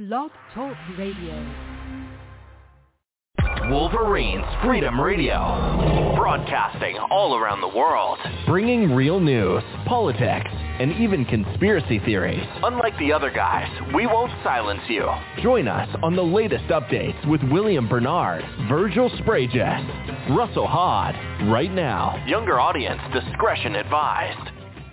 Blog Talk Radio. Wolverines Freedom Radio, broadcasting all around the world, bringing real news, politics, and even conspiracy theories. Unlike the other guys, we won't silence you. Join us on the latest updates with William Bernard, Virgil Spragus, Russell Hod, right now. Younger audience discretion advised.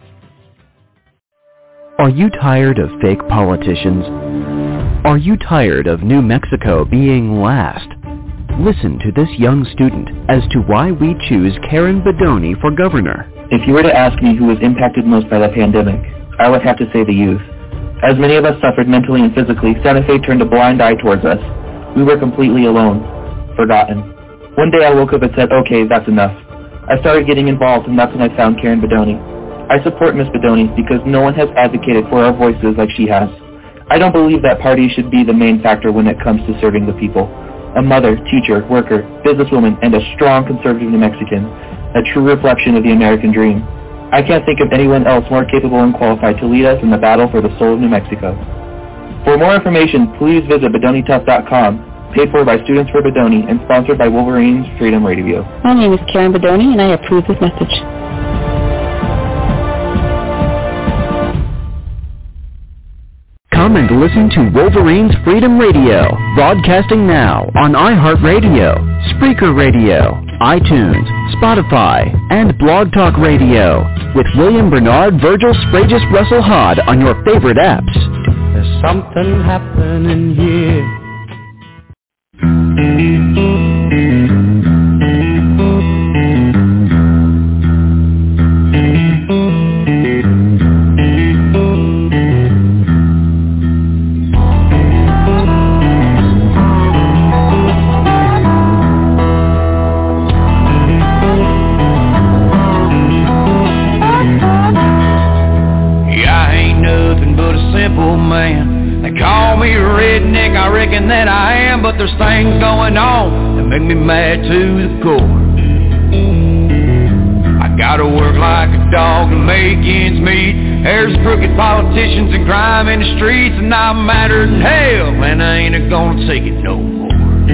Are you tired of fake politicians? Are you tired of New Mexico being last? Listen to this young student as to why we choose Karen Bedonie for governor. If you were to ask me who was impacted most by the pandemic, I would have to say the youth. As many of us suffered mentally and physically, Santa Fe turned a blind eye towards us. We were completely alone, forgotten. One day I woke up and said, okay, that's enough. I started getting involved, and that's when I found Karen Bedonie. I support Ms. Bedonie because no one has advocated for our voices like she has. I don't believe that party should be the main factor when it comes to serving the people. A mother, teacher, worker, businesswoman, and a strong conservative New Mexican. A true reflection of the American dream. I can't think of anyone else more capable and qualified to lead us in the battle for the soul of New Mexico. For more information, please visit BedonieTough.com, paid for by Students for Bedonie and sponsored by Wolverines Freedom Radio. My name is Karen Bedonie, and I approve this message. Come and listen to Wolverines Freedom Radio, broadcasting now on iHeartRadio, Spreaker Radio, iTunes, Spotify, and Blog Talk Radio, with William Bernard, Virgil Spragus, Russell Hod on your favorite apps. There's something happening here. That I am, but there's things going on that make me mad to the core. I gotta work like a dog to make ends meet. There's crooked politicians and crime in the streets, and I'm madder than hell, and I ain't gonna take it no more.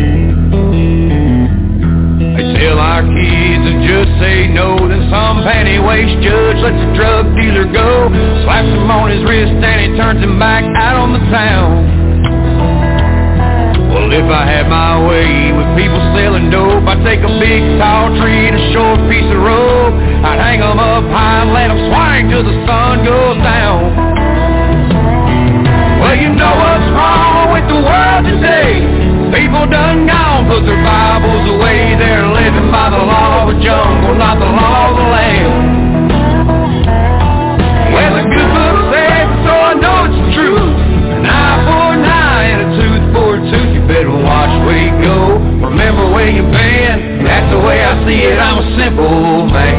They tell our kids to just say no, then some panty-waist judge lets a drug dealer go, slaps him on his wrist and he turns him back out on the town. Well, if I had my way with people selling dope, I'd take a big tall tree and a short piece of rope. I'd hang them up high and let them swing till the sun goes down. Well, you know what's wrong with the world today. People done gone, put their Bibles away. They're living by the law of the jungle, not the law of the land. Well, the good book says, so I know it's the truth. An eye for an eye and a tooth for a tooth. You better watch where you go. Remember where you've been. That's the way I see it. I'm a simple man.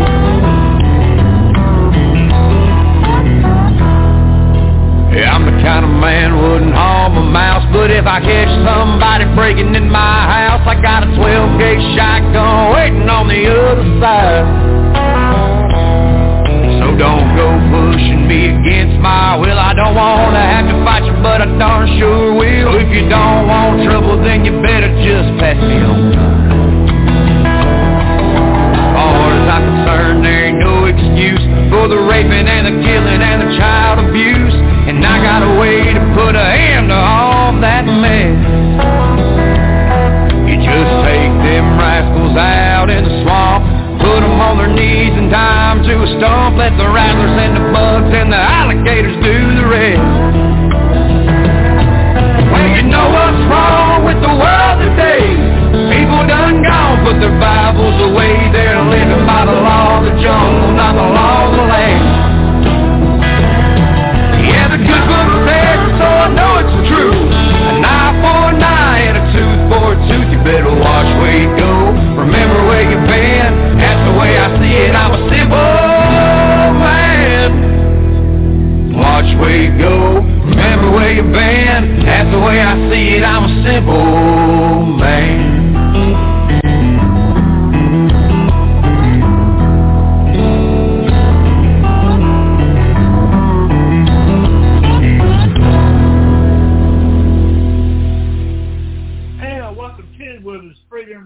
Yeah, I'm the kind of man wouldn't harm a mouse, but if I catch somebody breaking in my house, I got a 12-gauge shotgun waiting on the other side. So don't go pushing me against my will. I don't want to have to fight you, but I darn sure will. If you don't want trouble, then you better just pass me on. As far as I'm concerned, there ain't no excuse for the raping and the killing and the child abuse. And I got a way to put a end to all that mess. You just take them rascals out in the swamp, put them on their knees and tie them to a stump. Let the rattlers and the bugs and the alligators do the rest. Well, you know what's wrong with the world today. People done gone, put their Bibles away. They're living by the law of the jungle, not the law of the land. Yeah, the good book says it, so I know it's true. An eye for an eye and a tooth for a tooth. You better watch where you go. Remember where you've been. That's the way I see it. I'm a simple man. Watch where you go. Remember where you've been. That's the way I see it. I'm a simple man.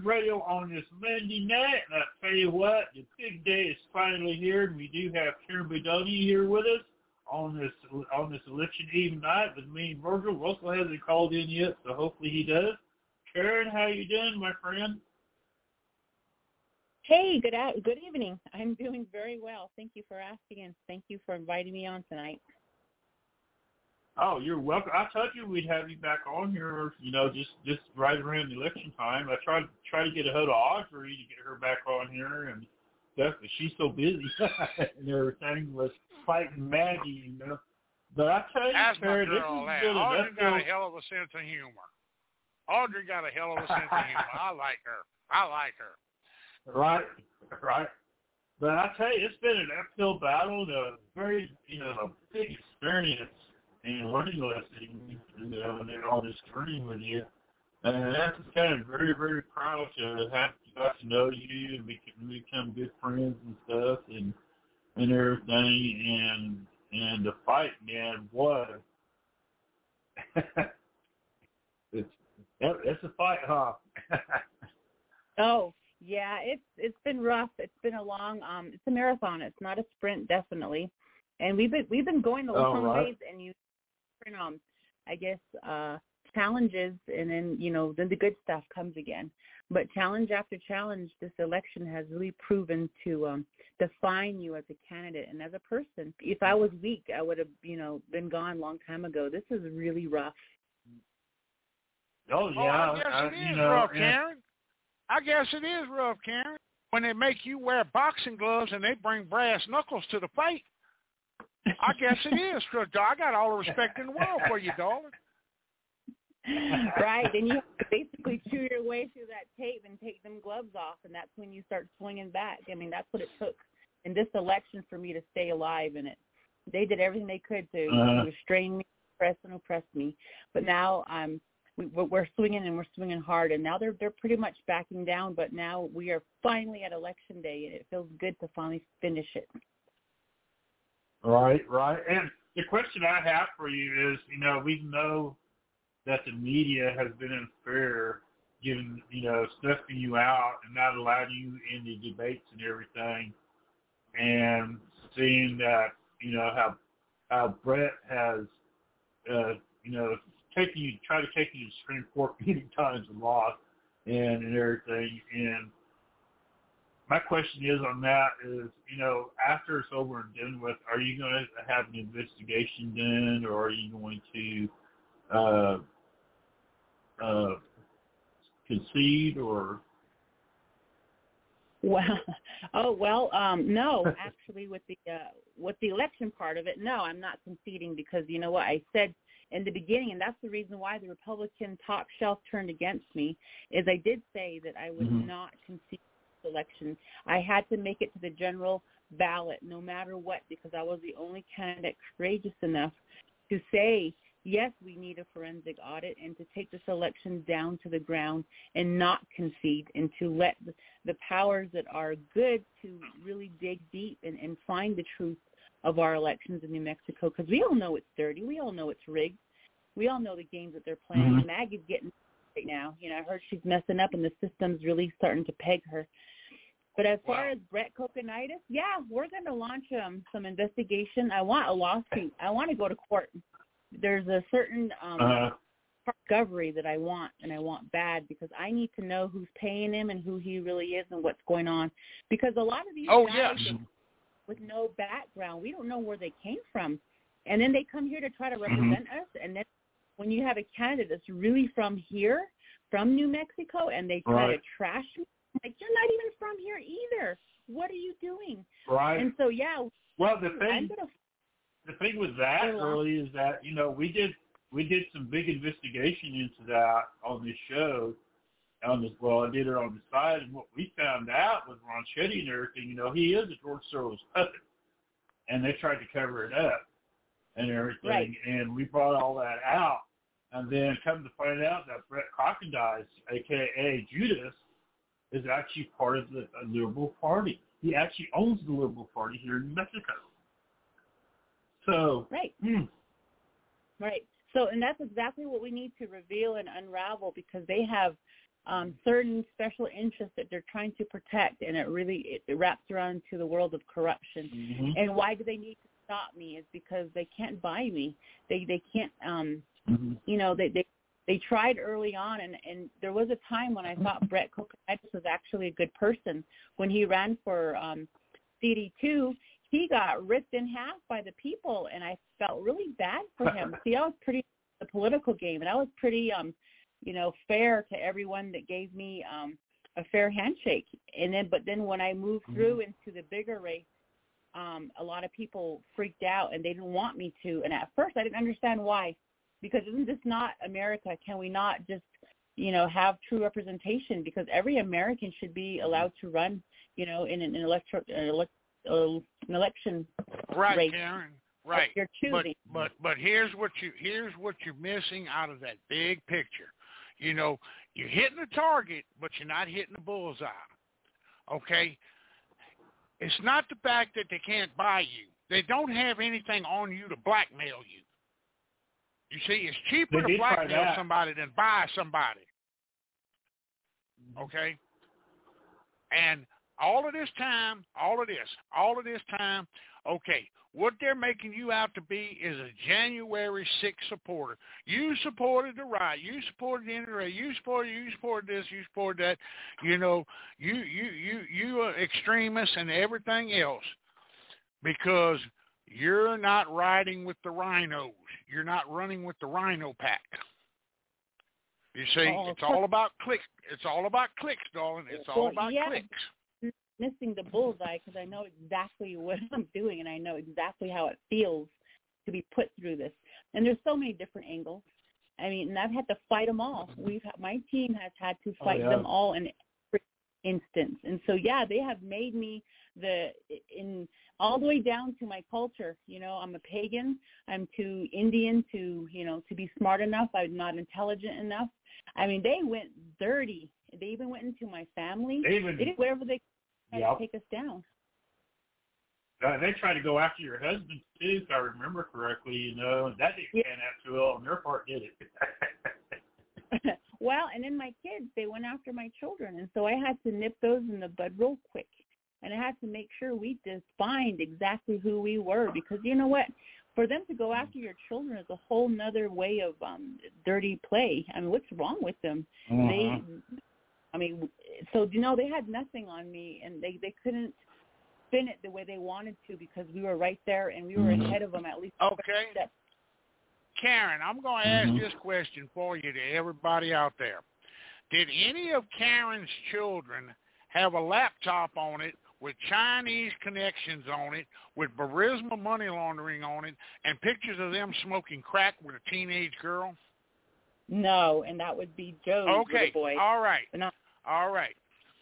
Radio on this Monday night, and I tell you what, the big day is finally here, and we do have Karen Bedoni here with us on this election eve night with me and Virgil. Russell hasn't called in yet, so hopefully he does. Karen, how you doing, my friend? Hey, good evening. I'm doing very well. Thank you for asking, and thank you for inviting me on tonight. Oh, you're welcome. I told you we'd have you back on here, just right around the election time. I tried to get a hold of Audrey to get her back on here and stuff, but she's so busy and everything was fighting Maggie, But I tell you, that's Karen, my girl, this is good enough. Audrey got a hell of a sense of humor. Audrey got a hell of a sense of humor. I like her. Right. But I tell you, it's been an uphill battle, a very, a big experience and learning lesson, and on this journey with you. And that's kind of very, very proud to have got to know you and become good friends and stuff and everything. And the fight, man, boy, it's a fight, huh? Oh, yeah, it's been rough. It's been a long it's a marathon. It's not a sprint, definitely. And we've been going the long ways, and you different I guess challenges, and then then the good stuff comes again. But challenge after challenge, this election has really proven to define you as a candidate and as a person. If I was weak, I would have been gone a long time ago. This is really rough. Oh yeah, I guess it is rough, Karen. I guess it is rough, Karen. When they make you wear boxing gloves and they bring brass knuckles to the fight, I guess it is. I got all the respect in the world for you, darling. Right, and you have to basically chew your way through that tape and take them gloves off, and that's when you start swinging back. I mean, that's what it took in this election for me to stay alive in it. They did everything they could to restrain me, oppress me, but now we're swinging, and we're swinging hard, and now they're pretty much backing down, but now we are finally at Election Day, and it feels good to finally finish it. Right. And the question I have for you is, we know that the media has been unfair, giving, snuffing you out and not allowing you in the debates and everything, and seeing that, how Brett has, tried to take you to the Supreme Court many times and lost and everything. And my question is on that is, after it's over and done with, are you going to have an investigation done, or are you going to concede, or? No, actually, with the election part of it, no, I'm not conceding, because you know what I said in the beginning, and that's the reason why the Republican top shelf turned against me, is I did say that I would not concede this election. I had to make it to the general ballot no matter what, because I was the only candidate courageous enough to say, yes, we need a forensic audit, and to take this election down to the ground and not concede, and to let the powers that are good to really dig deep and find the truth of our elections in New Mexico, because we all know it's dirty. We all know it's rigged. We all know the games that they're playing. Maggie's getting right now. I heard she's messing up, and the system's really starting to peg her. But as far as Brett Kokonitis, yeah, we're going to launch some investigation. I want a lawsuit. I want to go to court. There's a certain discovery that I want, and I want bad, because I need to know who's paying him and who he really is and what's going on. Because a lot of these guys with no background, we don't know where they came from. And then they come here to try to represent us, and then when you have a candidate that's really from here, from New Mexico, and they try to trash me, I'm like, you're not even from here either. What are you doing? Right. And so, well, the thing with that really is that, we did some big investigation into that on this show. I did it on the side, and what we found out with Ron Chetty and everything, he is a George Soros puppet, and they tried to cover it up and everything, and we brought all that out, and then come to find out that Brett Kokonitis, a.k.a. Judas, is actually part of the Liberal Party. He actually owns the Liberal Party here in New Mexico. So Right. So, and that's exactly what we need to reveal and unravel, because they have certain special interests that they're trying to protect, and it wraps around to the world of corruption. Mm-hmm. And why do they need to stop me? Is because they can't buy me. They can't. You know, they tried early on, and there was a time when I thought Brett Kokonitis was actually a good person. When he ran for CD2, he got ripped in half by the people, and I felt really bad for him. See, I was pretty the political game, and I was pretty, you know, fair to everyone that gave me a fair handshake. But then when I moved through into the bigger race, a lot of people freaked out, and they didn't want me to. And at first, I didn't understand why, because isn't this not America? Can we not just, you know, have true representation? Because every American should be allowed to run, you know, in an election right, race. Karen. Right. You're choosing. But here's what you're missing out of that big picture. You know, you're hitting the target, but you're not hitting the bullseye. Okay? It's not the fact that they can't buy you. They don't have anything on you to blackmail you. You see, it's cheaper to blackmail somebody than buy somebody. Okay? And all of this time, okay, what they're making you out to be is a January 6th supporter. You supported the right. You supported the NRA. You supported this. You supported that. You know, you are extremists and everything else because you're not riding with the rhinos. You're not running with the rhino pack. You see, it's all about clicks. It's all about clicks, darling. It's all about clicks. Missing the bullseye because I know exactly what I'm doing, and I know exactly how it feels to be put through this. And there's so many different angles. I mean, and I've had to fight them all. My team has had to fight them all in every instance. And so, yeah, they have made me all the way down to my culture. You know, I'm a pagan. I'm too Indian to be smart enough. I'm not intelligent enough. I mean, they went dirty. They even went into my family. They did whatever they could to take us down. They tried to go after your husband, too, if I remember correctly, you know, and that didn't pan out too well on their part, did it? Well, and then my kids, they went after my children, and so I had to nip those in the bud real quick. And I had to make sure we defined exactly who we were, because you know what? For them to go after your children is a whole nother way of dirty play. I mean, what's wrong with them? So, you know, they had nothing on me, and they couldn't spin it the way they wanted to because we were right there and we were ahead of them at least. Okay. Karen, I'm going to ask this question for you to everybody out there. Did any of Karen's children have a laptop on it with Chinese connections on it, with Burisma money laundering on it, and pictures of them smoking crack with a teenage girl? No, and that would be Joe's little boy. All right. No. All right.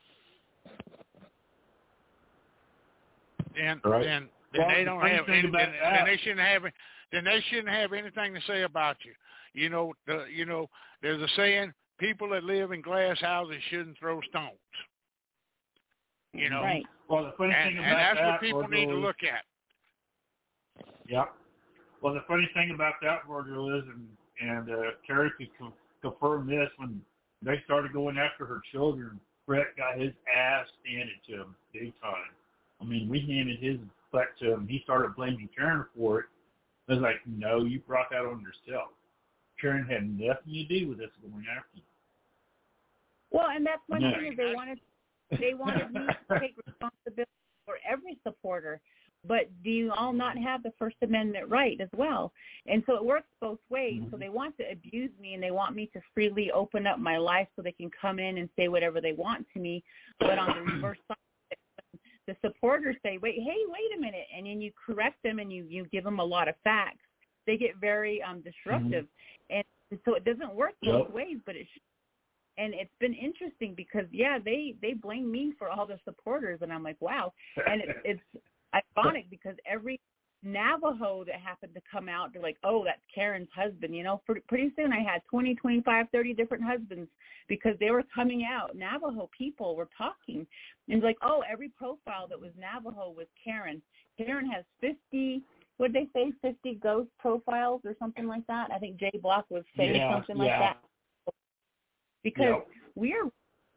Then they don't have any, then they shouldn't have anything to say about you. You know, there's a saying, people that live in glass houses shouldn't throw stones. You know. Right. Well, the funny thing about that's what people need to look at. Yeah. Well, the funny thing about that, Virgil, is, and Terry could confirm this, when they started going after her children, Brett got his ass handed to him big time. I mean, we handed his butt to him. He started blaming Karen for it. I was like, no, you brought that on yourself. Karen had nothing to do with us going after you. Well, and that's one thing is they wanted me to take responsibility for every supporter. But do you all not have the First Amendment right as well? And so it works both ways. So they want to abuse me, and they want me to freely open up my life so they can come in and say whatever they want to me. But on the reverse side, the supporters say, wait a minute, and then you correct them and you give them a lot of facts. They get very disruptive. And so it doesn't work both ways, but it should. And it's been interesting because, they blame me for all the supporters, and I'm like, wow. And it's ironic because every Navajo that happened to come out, they're like, oh, that's Karen's husband. You know, pretty soon I had 20, 25, 30 different husbands because they were coming out. Navajo people were talking. And it's like, oh, every profile that was Navajo was Karen. Karen has 50, what did they say, 50 ghost profiles or something like that? I think Jay Block was saying something like that. Because we're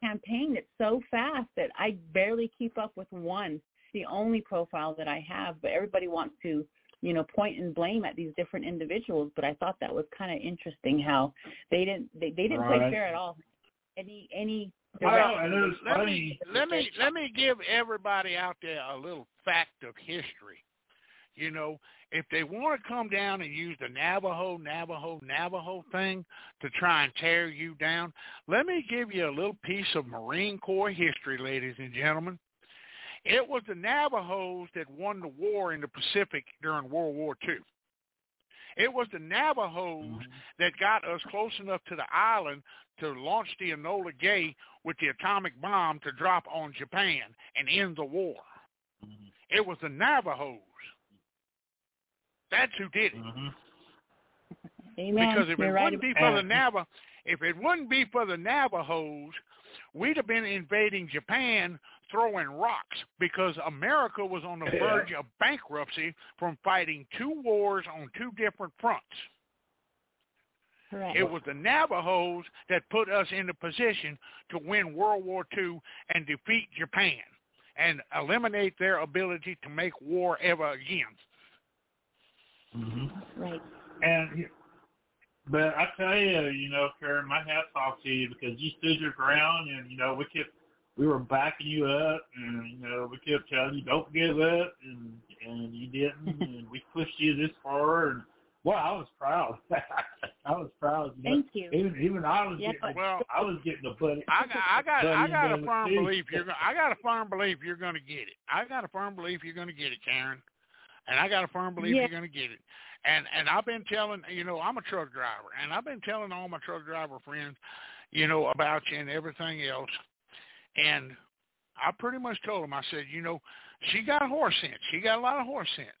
campaign, it's so fast that I barely keep up with one. It's the only profile that I have, but everybody wants to, point and blame at these different individuals. But I thought that was kind of interesting how they didn't play fair at all. Any. Well, and it was funny. Let me give everybody out there a little fact of history. If they want to come down and use the Navajo thing to try and tear you down, let me give you a little piece of Marine Corps history, ladies and gentlemen. It was the Navajos that won the war in the Pacific during World War II. It was the Navajos that got us close enough to the island to launch the Enola Gay with the atomic bomb to drop on Japan and end the war. It was the Navajos. That's who did it. Amen. Because if it wouldn't be for the Navajos, we'd have been invading Japan throwing rocks, because America was on the verge of bankruptcy from fighting two wars on two different fronts. Correct. It was the Navajos that put us in the position to win World War II and defeat Japan and eliminate their ability to make war ever again. Right. But I tell you, Karen, my hat's off to you, because you stood your ground, and we were backing you up, and we kept telling you don't give up, and you didn't, and we pushed you this far, and well, I was proud. I was proud. Thank you. Even I was getting. Well, I was getting the buddy. I got a firm belief you're going. I got a firm belief you're going to get it. I got a firm belief you're going to get it, Karen. And I got a firm belief you're going to get it. And I've been telling, I'm a truck driver, and I've been telling all my truck driver friends, about you and everything else. And I pretty much told them, I said, she got horse sense. She got a lot of horse sense.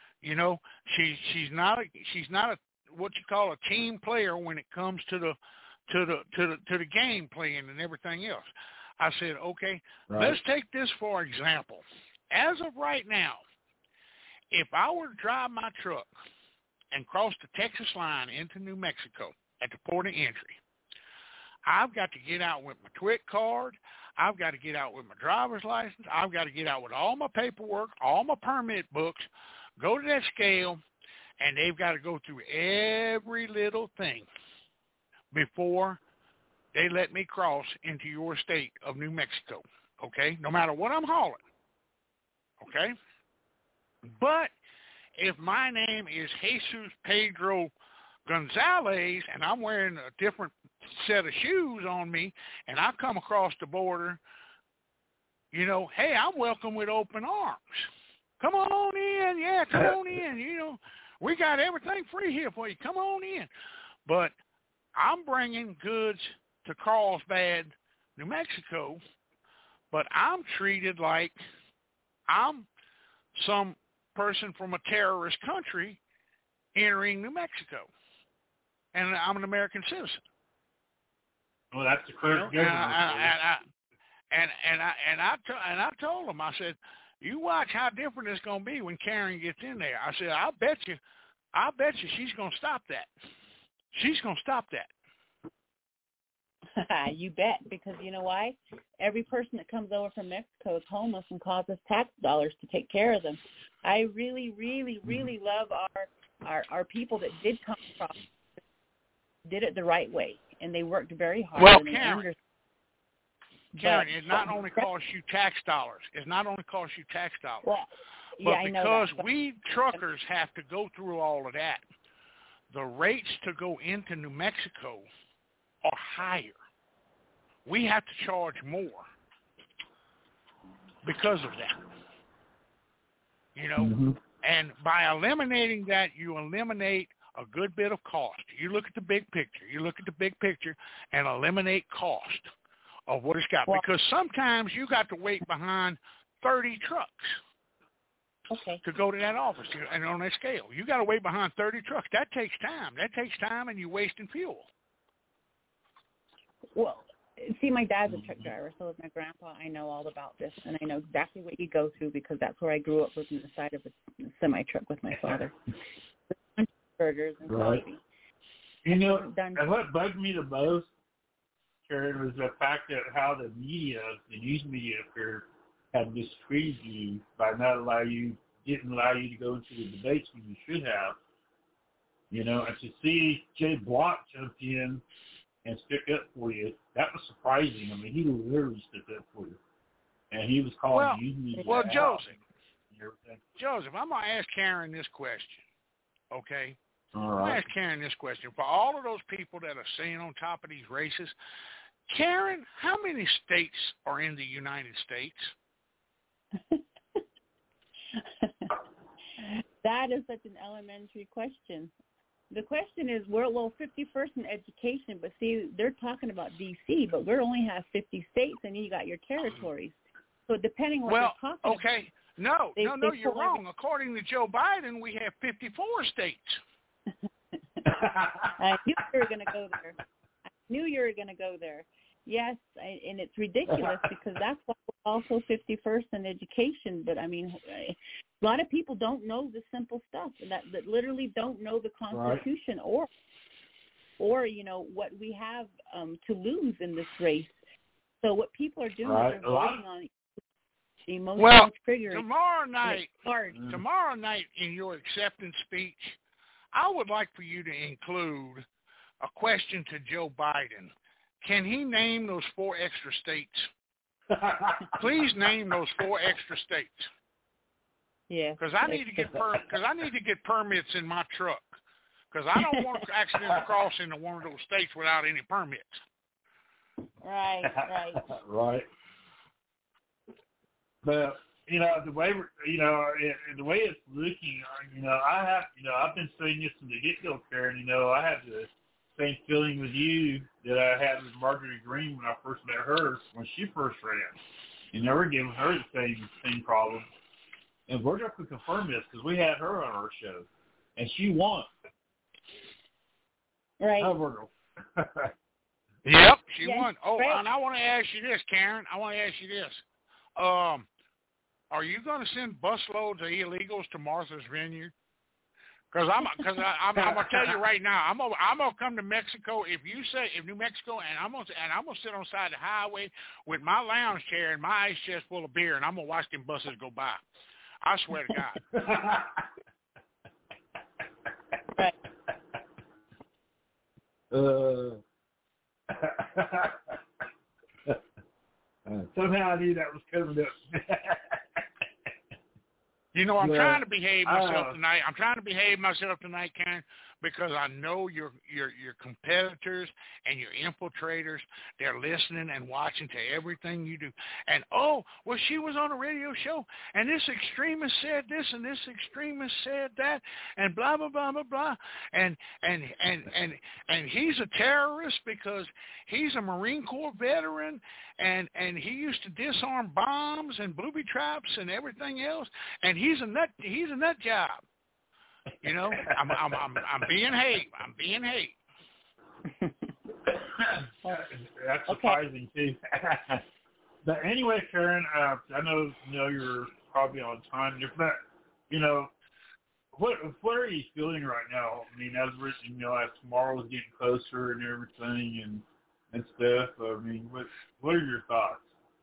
She's not a what you call a team player when it comes to the game playing and everything else. I said, okay, Let's take this for example. As of right now, if I were to drive my truck and cross the Texas line into New Mexico at the port of entry, I've got to get out with my TWIC card. I've got to get out with my driver's license. I've got to get out with all my paperwork, all my permit books, go to that scale, and they've got to go through every little thing before they let me cross into your state of New Mexico, okay? No matter what I'm hauling, okay? But if my name is Jesus Pedro Gonzalez and I'm wearing a different set of shoes on me and I come across the border, hey, I'm welcome with open arms. Come on in. Yeah, come on in. We got everything free here for you. Come on in. But I'm bringing goods to Carlsbad, New Mexico, but I'm treated like I'm some person from a terrorist country entering New Mexico, and I'm an American citizen. Well, that's the correct government. I told them, I said, you watch how different it's going to be when Karen gets in there. I said, I bet you she's going to stop that. She's going to stop that. You bet, because you know why? Every person that comes over from Mexico is homeless and costs us tax dollars to take care of them. I really, really, really love our people that did come across, did it the right way, and they worked very hard. Well, and Karen, it not only costs you tax dollars. It not only costs you tax dollars. Well, but yeah, because we truckers have to go through all of that, the rates to go into New Mexico are higher. We have to charge more because of that. And by eliminating that, you eliminate a good bit of cost. You look at the big picture. You look at the big picture and eliminate cost of what it's got. Because sometimes you got to wait behind 30 trucks to go to that office and on that scale. You got to wait behind 30 trucks. That takes time. And you're wasting fuel. Well, see, my dad's a truck driver, so is my grandpa. I know all about this, and I know exactly what you go through because that's where I grew up, was in the side of a semi-truck with my father. Burgers and coffee. And what bugged me the most Karen, was the fact that how the news media up here, had mistreated you by didn't allow you to go into the debates when you should have. And to see Jay Block jump in and stick up for you, that was surprising. I mean, he literally stood up for you. And he was calling news media out. Joseph, I'm going to ask Karen this question, okay? All right. I'm going to ask Karen this question. For all of those people that are sitting on top of these races, Karen, how many states are in the United States? That is such an elementary question. The question is, we're 51st in education, but see, they're talking about D.C., but we only have 50 states, and you got your territories. So depending on what they're talking okay. about. No, you're wrong. According to Joe Biden, we have 54 states. I knew you were going to go there. Yes, and it's ridiculous because that's why we're also 51st in education. But, I mean, a lot of people don't know the simple stuff, that literally don't know the Constitution or what we have to lose in this race. So what people are doing is voting on emotional triggering. Tomorrow night in your acceptance speech, I would like for you to include a question to Joe Biden. Can he name those 4 extra states? Please name those 4 extra states. Yeah. Because I need to get permits in my truck. Because I don't want to accidentally cross into one of those states without any permits. Right. Right. But the way it's looking, I've been saying this from the get-go, Karen. I have the same feeling with you that I had with Marjorie Greene when I first met her when she first ran. We're giving her the same problem, and we're going to confirm this because we had her on our show, and she won. Right. Yep, she won. Oh, right. And I want to ask you this, Karen. Are you going to send busloads of illegals to Martha's Vineyard? Because I'm gonna tell you right now, I'm gonna come to Mexico if New Mexico, and I'm gonna sit on the side of the highway with my lounge chair and my ice chest full of beer, and I'm gonna watch them buses go by. I swear to God. Somehow I knew that was coming up. I'm trying to behave myself tonight. Karen, because I know your competitors and your infiltrators, they're listening and watching to everything you do. And she was on a radio show, and this extremist said this, and this extremist said that, and blah blah blah blah blah. And he's a terrorist because he's a Marine Corps veteran, and he used to disarm bombs and booby traps and everything else. And he's a nut job. I'm being hate. That's surprising too. But anyway, Karen, I know you're probably on time, but what are you feeling right now? I mean, as tomorrow is getting closer and everything and stuff. I mean, what are your thoughts?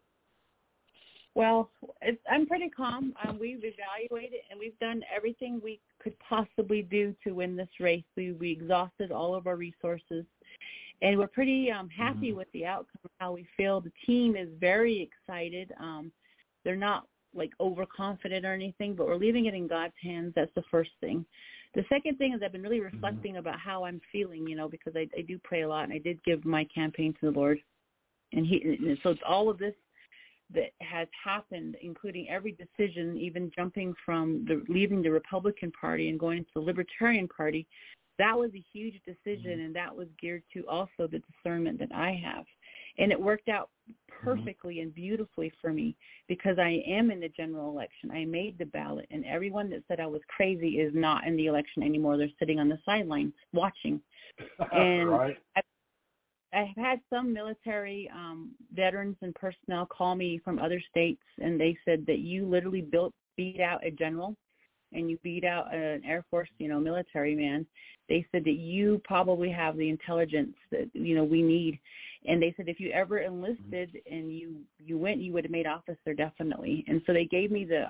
Well, I'm pretty calm. We've evaluated and we've done everything we could possibly do to win this race. We exhausted all of our resources, and we're pretty happy with the outcome, how we feel. The team is very excited. They're not overconfident or anything, but we're leaving it in God's hands. That's the first thing. The second thing is I've been really reflecting about how I'm feeling, because I do pray a lot, and I did give my campaign to the Lord. And so it's all of this that has happened, including every decision, even jumping from leaving the Republican Party and going into the Libertarian Party. That was a huge decision, and that was geared to also the discernment that I have. And it worked out perfectly and beautifully for me because I am in the general election. I made the ballot, and everyone that said I was crazy is not in the election anymore. They're sitting on the sidelines watching. And right. I've had some military veterans and personnel call me from other states, and they said that you literally beat out a general and you beat out an Air Force, military man. They said that you probably have the intelligence that, we need. And they said if you ever enlisted and you went, you would have made officer definitely. And so they gave me the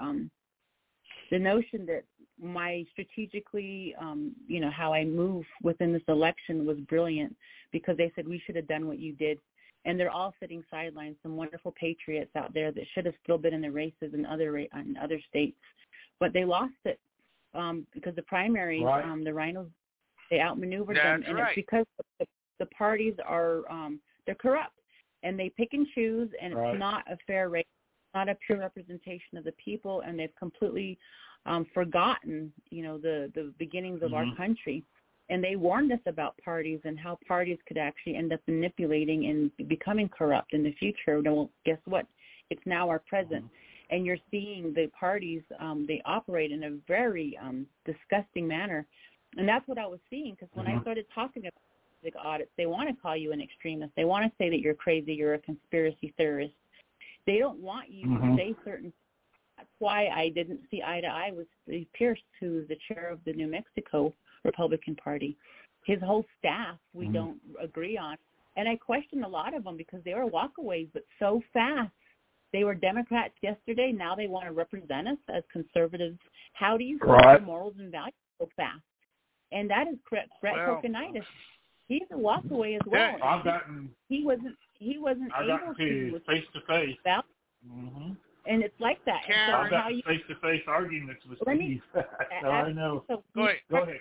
notion that my strategically, how I move within this election was brilliant, because they said we should have done what you did. And they're all sitting sidelines, some wonderful patriots out there that should have still been in the races in other states. But they lost it because the primaries, the rhinos, they outmaneuvered them. And it's because the parties are, they're corrupt. And they pick and choose, and it's not a fair race, not a pure representation of the people, and they've completely forgotten, the beginnings of our country. And they warned us about parties and how parties could actually end up manipulating and becoming corrupt in the future. Well, guess what? It's now our present. And you're seeing the parties, they operate in a very disgusting manner. And that's what I was seeing, because when I started talking about the audits, they want to call you an extremist. They want to say that you're crazy, you're a conspiracy theorist. They don't want you to say certain. That's why I didn't see eye to eye with Steve Pierce, who's the chair of the New Mexico Republican Party. His whole staff, we don't agree on. And I questioned a lot of them because they were walkaways, but so fast. They were Democrats yesterday. Now they want to represent us as conservatives. How do you see the morals and values so fast? And that is Brett Kokenitis. He's a walkaway as well. He wasn't able to face to face. And it's like that. I've got face-to-face arguments with Steve. So I know. So go ahead,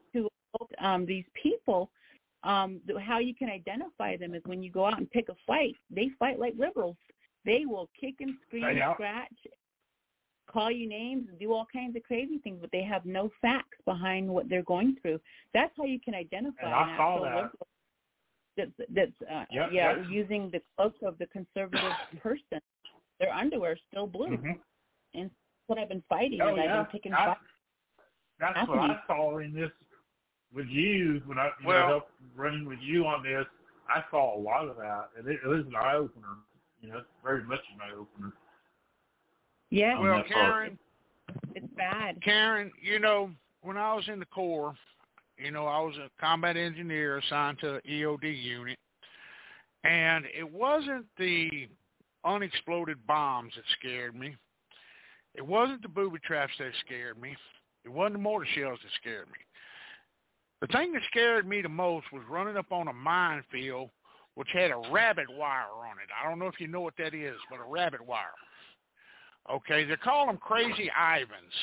to these people, how you can identify them is when you go out and pick a fight. They fight like liberals. They will kick and scream, scratch, call you names, and do all kinds of crazy things, but they have no facts behind what they're going through. That's how you can identify an actual liberal that's using the cloak of the conservative person. Their underwear is still blue. And that's what I've been fighting. I've been picking fights. That's what I saw in this with you when I helped running with you on this. I saw a lot of that, and it was an eye opener. It's very much an eye opener. Yeah. Well, Karen, it's bad. Karen, when I was in the Corps, I was a combat engineer assigned to an EOD unit, and it wasn't the unexploded bombs that scared me. It wasn't the booby traps that scared me. It wasn't the mortar shells that scared me. The thing that scared me the most was running up on a minefield which had a rabbit wire on it. I don't know if you know what that is, but a rabbit wire. Okay, they call them Crazy Ivans.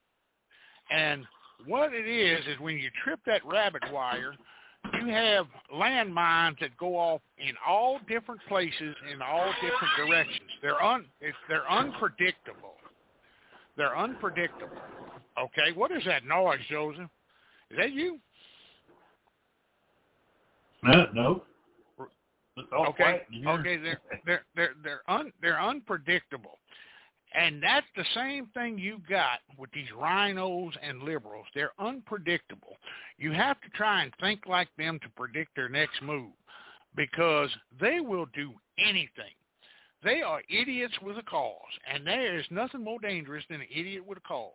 And what it is when you trip that rabbit wire, you have landmines that go off in all different places in all different directions. They're unpredictable. They're unpredictable. Okay, what is that noise, Joseph? Is that you? No. Okay. They're unpredictable. And that's the same thing you got with these rhinos and liberals. They're unpredictable. You have to try and think like them to predict their next move, because they will do anything. They are idiots with a cause, and there is nothing more dangerous than an idiot with a cause.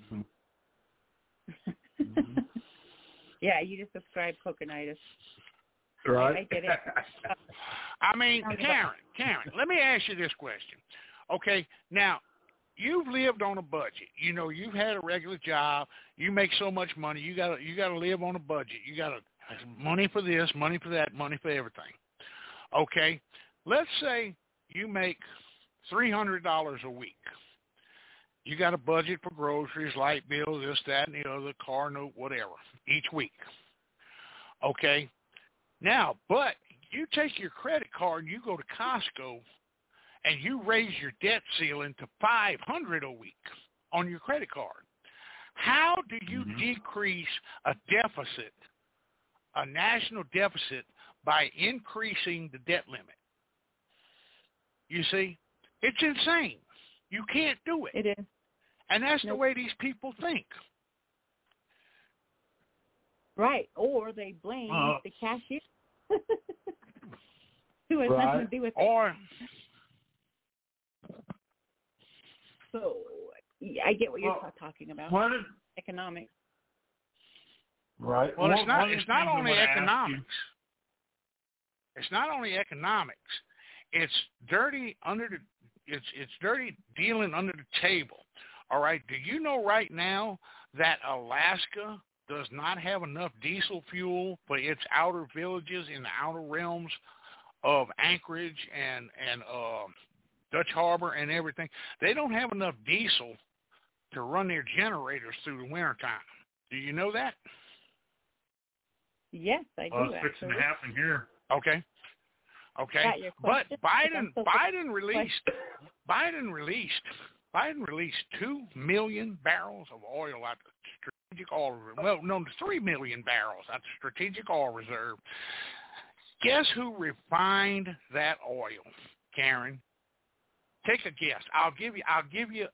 Yeah, you just described Kokenitis. Right. I get it. I mean, Karen, let me ask you this question. Okay, now, you've lived on a budget. You've had a regular job. You make so much money. You gotta live on a budget. You got money for this, money for that, money for everything. Okay, let's say you make $300 a week. You got a budget for groceries, light bills, this, that, and the other, car note, whatever, each week. Okay, now, but you take your credit card and you go to Costco and you raise your debt ceiling to $500 a week on your credit card. How do you decrease a deficit, a national deficit, by increasing the debt limit? You see, it's insane. You can't do it. It is. And that's the way these people think. Right. Or they blame the cashier. Who has nothing to do with it. So I get what you're talking about. Economics. Right. Well, it's not only economics. It's not only economics. It's dirty it's dirty dealing under the table. All right. Do you know right now that Alaska does not have enough diesel fuel for its outer villages in the outer realms of Anchorage and Dutch Harbor and everything? They don't have enough diesel to run their generators through the wintertime. Do you know that? Yes, I do. It's fixing to happen here. Okay. But Biden released 2 million barrels of oil out of strategic oil. Well, no, 3 million barrels out of strategic oil reserve. Guess who refined that oil, Karen? Take a guess. I'll give you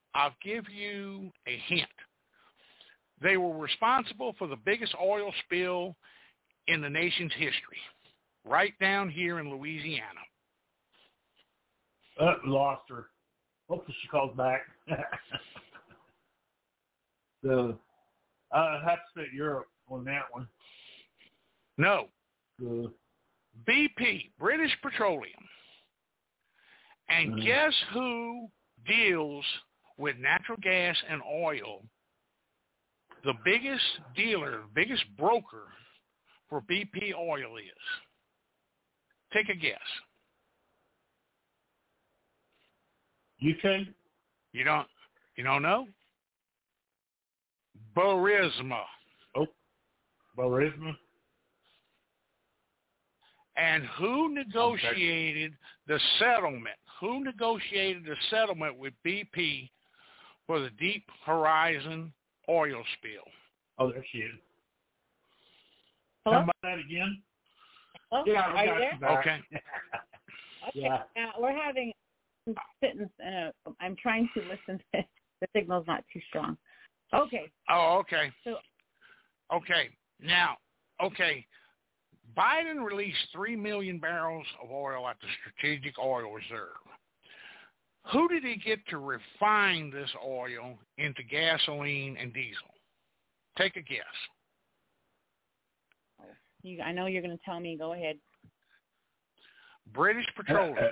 a hint. They were responsible for the biggest oil spill in the nation's history, right down here in Louisiana. Lost her. Hopefully she calls back. So I have to say Europe on that one. No. BP, British Petroleum. And guess who deals with natural gas and oil? The biggest dealer, biggest broker for BP oil is. Take a guess. UK? You don't know? Burisma. Oh, Burisma. And who negotiated the settlement? Who negotiated the settlement with BP for the Deep Horizon oil spill? Oh, there she is. Hello? Come by that again? Hello? Yeah, Are you there? Okay. Okay. Yeah. We're having I'm trying to listen. The signal's not too strong. Okay. Oh, okay. So, okay. Now, okay. Biden released 3 million barrels of oil at the Strategic Oil Reserve. Who did he get to refine this oil into gasoline and diesel? Take a guess. I know you're going to tell me. Go ahead. British Petroleum.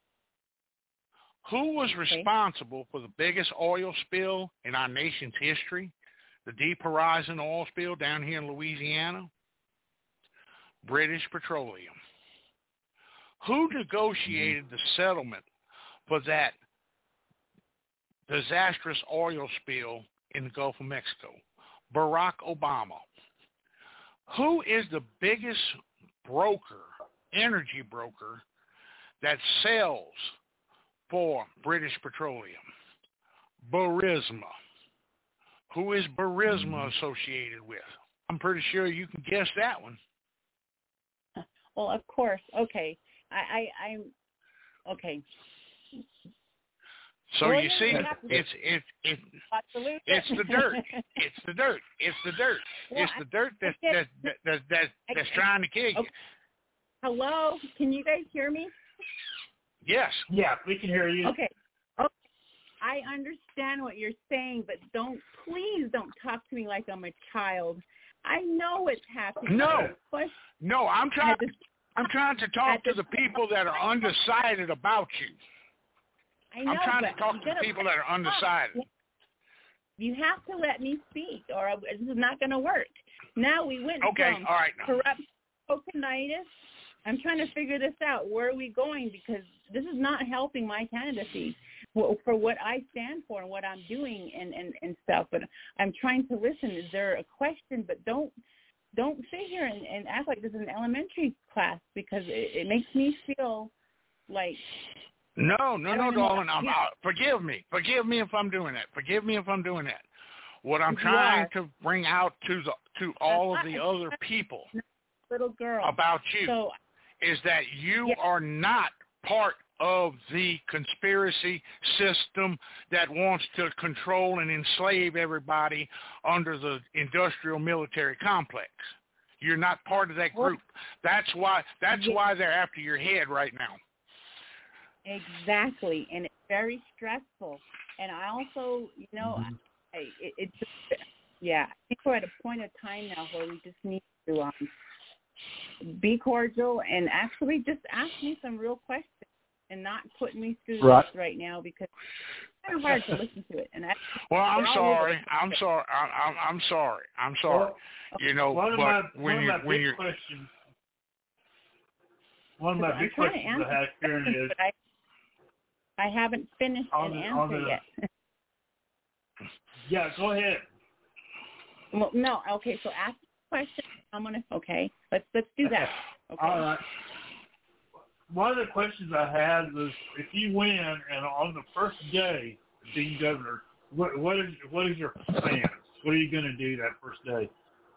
Who was responsible for the biggest oil spill in our nation's history? The Deep Horizon oil spill down here in Louisiana? British Petroleum. Who negotiated the settlement for that disastrous oil spill in the Gulf of Mexico? Barack Obama. Who is the biggest broker, energy broker, that sells for British Petroleum? Burisma. Who is Burisma associated with? I'm pretty sure you can guess that one. Well, of course. Okay. I'm okay. So you see, it's the dirt. It's the dirt. It's the dirt. It's the dirt that's trying to kill you. Okay. Hello? Can you guys hear me? Yes. Yeah, we can hear you. Okay. I understand what you're saying, but please don't talk to me like I'm a child. I know what's happening. No, I'm trying to talk to the people that are undecided about you. I know, I'm trying to talk to the people that are undecided. You have to let me speak, or this is not going to work. Now we went from all right, corrupt tokenitis. I'm trying to figure this out. Where are we going? Because this is not helping my candidacy for what I stand for and what I'm doing and stuff. But I'm trying to listen. Is there a question? But don't sit here and act like this is an elementary class, because it makes me feel like. No, darling. Forgive me if I'm doing that. Forgive me if I'm doing that. What I'm trying to bring out to all of the other people, little girl, about you is that you are not part of the conspiracy system that wants to control and enslave everybody under the industrial military complex. You're not part of that group. That's why they're after your head right now. Exactly, and it's very stressful. And I also, I think we're at a point of time now where we just need to be cordial and actually just ask me some real questions and not putting me through Right. this right now because it's kind of hard to listen to it. And well, I'm sorry. I'm sorry. Well, you know, one of but my when you're big questions I have, Karen, is I haven't finished an answer yet. Yeah, go ahead. Well, no, okay. So ask the question. I'm gonna. Okay, let's do that. Okay. All right. One of the questions I had was, if you win and on the first day being governor, what is your plans? What are you going to do that first day?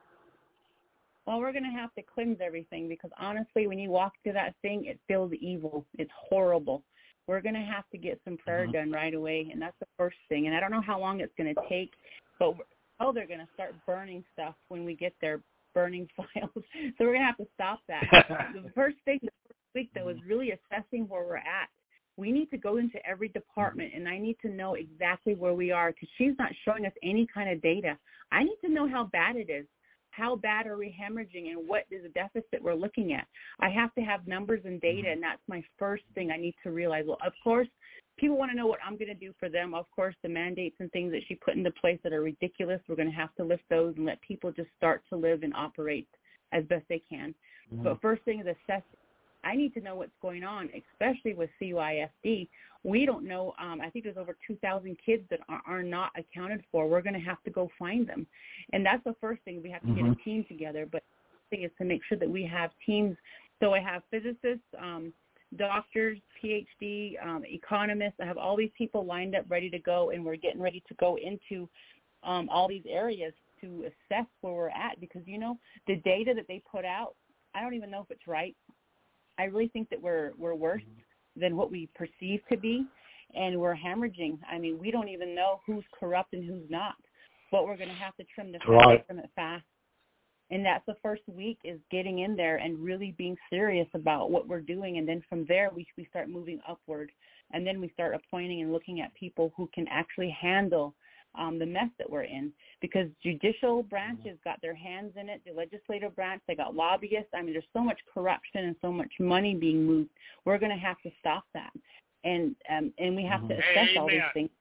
Well, we're going to have to cleanse everything because honestly, when you walk through that thing, it feels evil. It's horrible. We're going to have to get some prayer done right away, and that's the first thing. And I don't know how long it's going to take, but they're going to start burning stuff when we get there, burning files. So we're going to have to stop that. The first thing the first week, though, is really assessing where we're at. We need to go into every department, and I need to know exactly where we are because she's not showing us any kind of data. I need to know how bad it is. How bad are we hemorrhaging, and what is the deficit we're looking at? I have to have numbers and data, and that's my first thing I need to realize. Well, of course, people want to know what I'm going to do for them. Of course, the mandates and things that she put into place that are ridiculous, we're going to have to lift those and let people just start to live and operate as best they can. But first thing is assess. I need to know what's going on, especially with CYFD. We don't know. I think there's over 2,000 kids that are not accounted for. We're going to have to go find them. And that's the first thing. We have to get a team together. But the thing is to make sure that we have teams. So I have physicists, doctors, PhD, economists. I have all these people lined up ready to go, and we're getting ready to go into all these areas to assess where we're at because, you know, the data that they put out, I don't even know if it's right. I really think that we're worse than what we perceive to be, and we're hemorrhaging. I mean, we don't even know who's corrupt and who's not, but we're going to have to trim the fat from it fast. And that's the first week is getting in there and really being serious about what we're doing. And then from there, we start moving upward. And then we start appointing and looking at people who can actually handle the mess that we're in, because judicial branches got their hands in it, the legislative branch, they got lobbyists. I mean, there's so much corruption and so much money being moved. We're going to have to stop that, and we have to assess all these things.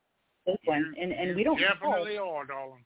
And we don't definitely are, darling.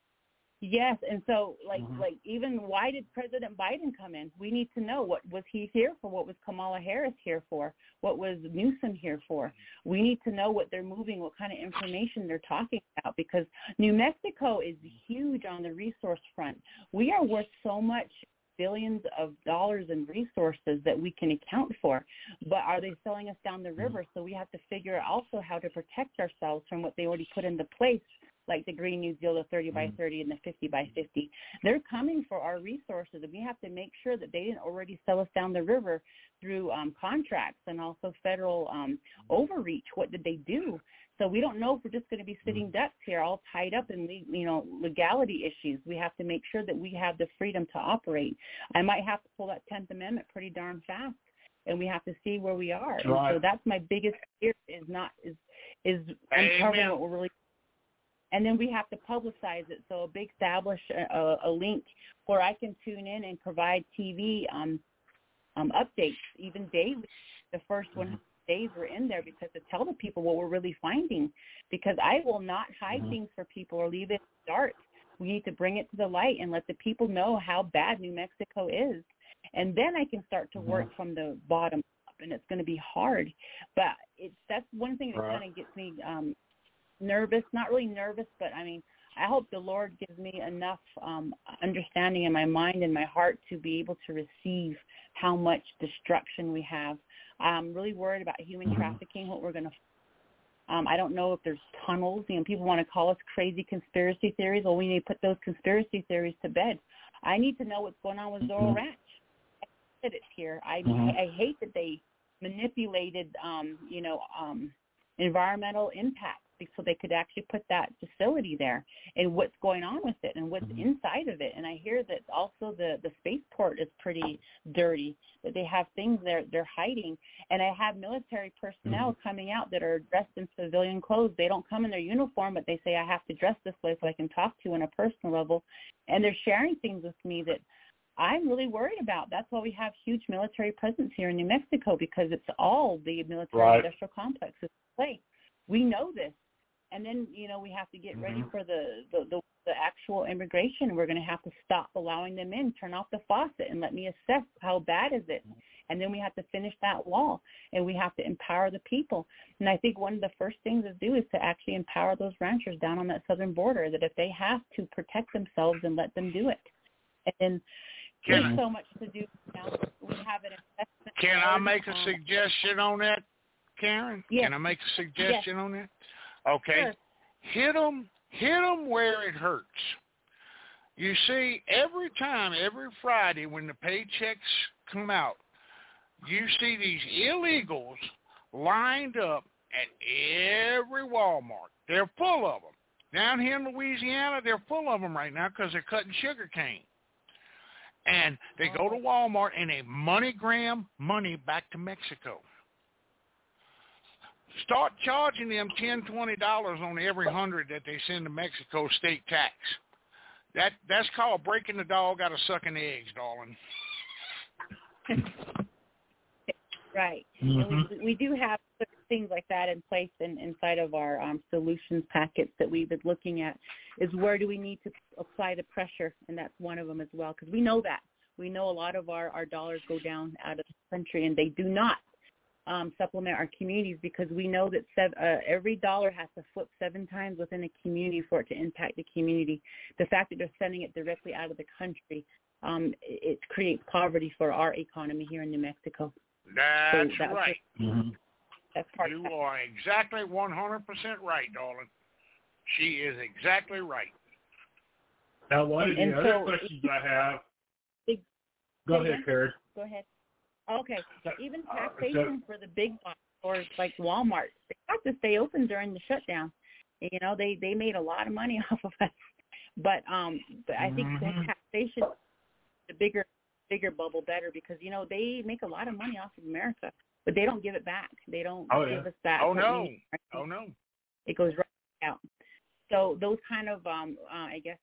Yes, and so like even why did President Biden come in? We need to know, what was he here for? What was Kamala Harris here for? What was Newsom here for? We need to know what they're moving, what kind of information they're talking about, because New Mexico is huge on the resource front. We are worth so much, billions of dollars in resources that we can account for, but are they selling us down the river? So we have to figure out also how to protect ourselves from what they already put into place, like the Green New Deal, the 30 by 30 and the 50 by 50. They're coming for our resources, and we have to make sure that they didn't already sell us down the river through contracts and also federal overreach. What did they do? So we don't know if we're just going to be sitting ducks here all tied up in, legality issues. We have to make sure that we have the freedom to operate. I might have to pull that 10th Amendment pretty darn fast, and we have to see where we are. And so that's my biggest fear is uncovering what we're really. And then we have to publicize it. So establish a link where I can tune in and provide TV updates, even daily. The first 100 days we're in there, because to tell the people what we're really finding. Because I will not hide things for people or leave it in the dark. We need to bring it to the light and let the people know how bad New Mexico is. And then I can start to work from the bottom up, and it's going to be hard. But that's one thing that kind of gets me nervous, not really nervous, but I mean, I hope the Lord gives me enough understanding in my mind and my heart to be able to receive how much destruction we have. I'm really worried about human trafficking, what we're going to I don't know if there's tunnels. People want to call us crazy conspiracy theories. Well, we need to put those conspiracy theories to bed. I need to know what's going on with Zorro Ranch. I said it here. I hate that they manipulated, environmental impacts so they could actually put that facility there, and what's going on with it and what's inside of it. And I hear that also the spaceport is pretty dirty, that they have things they're hiding. And I have military personnel coming out that are dressed in civilian clothes. They don't come in their uniform, but they say, I have to dress this way so I can talk to you on a personal level. And they're sharing things with me that I'm really worried about. That's why we have huge military presence here in New Mexico, because it's all the military industrial complexes in play. We know this. And then, we have to get ready for the actual immigration. We're going to have to stop allowing them in, turn off the faucet, and let me assess how bad is it. And then we have to finish that wall, and we have to empower the people. And I think one of the first things to do is to actually empower those ranchers down on that southern border, that if they have to protect themselves, and let them do it. And then there's so much to do now. We have an investment. Can I make a suggestion on that, Karen? Yes. Can I make a suggestion on that? Okay. Sure. Hit them where it hurts. You see, every Friday when the paychecks come out, you see these illegals lined up at every Walmart. They're full of them. Down here in Louisiana, they're full of them right now because they're cutting sugar cane. And they go to Walmart and they MoneyGram money back to Mexico. Start charging them $10, $20 on every 100 that they send to Mexico state tax. That's called breaking the dog out of sucking eggs, darling. Right. And we do have things like that in place inside of our solutions packets that we've been looking at, is where do we need to apply the pressure, and that's one of them as well, because we know that. We know a lot of our dollars go down out of the country, and they do not supplement our communities, because we know that every dollar has to flip 7 times within a community for it to impact the community. The fact that they're sending it directly out of the country, it creates poverty for our economy here in New Mexico. That's right. That's part you are exactly 100% right, darling. She is exactly right. Now, one of the other questions I have. Go ahead, Karen. Go ahead. Okay. Even taxation for the big box stores like Walmart, they have to stay open during the shutdown. They made a lot of money off of us. But I think the taxation, the bigger bubble better, because, they make a lot of money off of America, but they don't give it back. They don't give us back. Oh, no. It goes right out. So those kind of, I guess,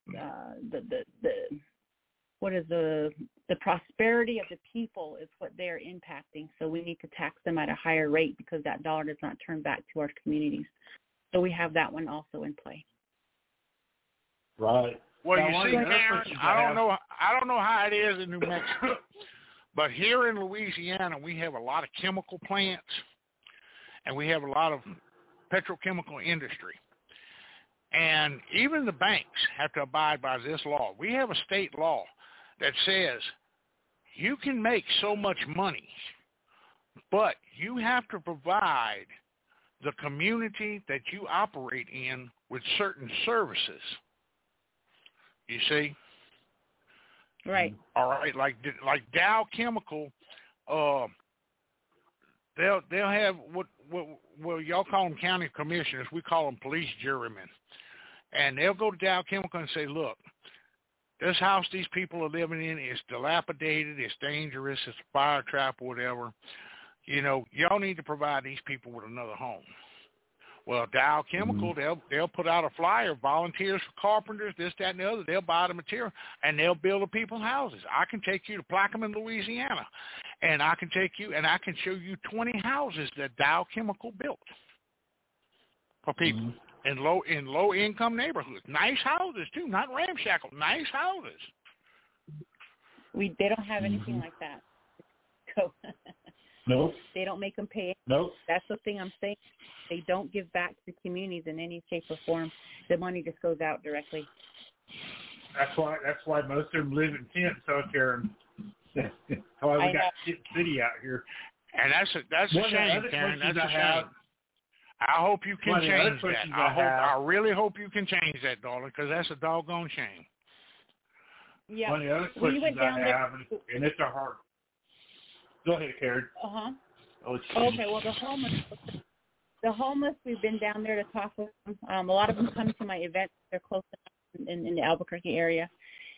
the prosperity of the people is what they're impacting. So we need to tax them at a higher rate, because that dollar does not turn back to our communities. So we have that one also in play. Right. Well, you see, Karen, I don't know how it is in New Mexico, but here in Louisiana, we have a lot of chemical plants, and we have a lot of petrochemical industry. And even the banks have to abide by this law. We have a state law that says you can make so much money, but you have to provide the community that you operate in with certain services. You see? Right. All right. Like Dow Chemical, they'll have what y'all call them county commissioners. We call them police jurymen. And they'll go to Dow Chemical and say, look, this house these people are living in is dilapidated, it's dangerous, it's a fire trap or whatever. Y'all need to provide these people with another home. Well, Dow Chemical, they'll put out a flyer, volunteers for carpenters, this, that, and the other. They'll buy the material, and they'll build the people's houses. I can take you to Plaquemine, Louisiana, and I can take you, and I can show you 20 houses that Dow Chemical built for people in low income neighborhoods. Nice houses too, not ramshackle. Nice houses. They don't have anything like that. So Nope. They don't make them pay. Nope. That's the thing I'm saying. They don't give back to communities in any shape or form. The money just goes out directly. That's why most of them live in tents out there. That's why we got Tent City out here. And that's a shame, Karen. That's a shame. I hope you can change that. I really hope you can change that, darling, because that's a doggone shame. Yeah. One of the other questions I have, and it's a hard. Go ahead, Karen. Okay. Well, the homeless, we've been down there to talk with them. A lot of them come to my events. They're close enough in the Albuquerque area,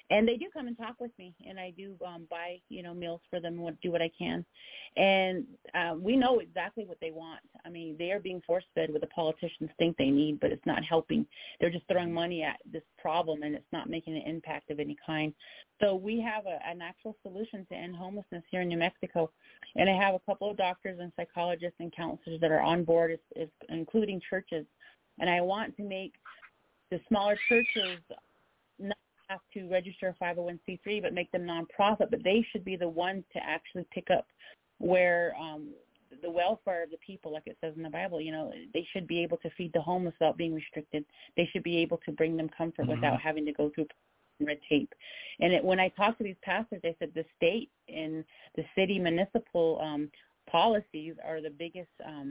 And they do come and talk with me, and I do buy, meals for them and do what I can. And we know exactly what they want. I mean, they are being force-fed what the politicians think they need, but it's not helping. They're just throwing money at this problem, and it's not making an impact of any kind. So we have an actual solution to end homelessness here in New Mexico. And I have a couple of doctors and psychologists and counselors that are on board, including churches. And I want to make the smaller churches not have to register a 501c3, but make them nonprofit. But they should be the ones to actually pick up where the welfare of the people, like it says in the Bible, they should be able to feed the homeless without being restricted. They should be able to bring them comfort without having to go through red tape. And when I talked to these pastors, they said the state and the city municipal policies are the biggest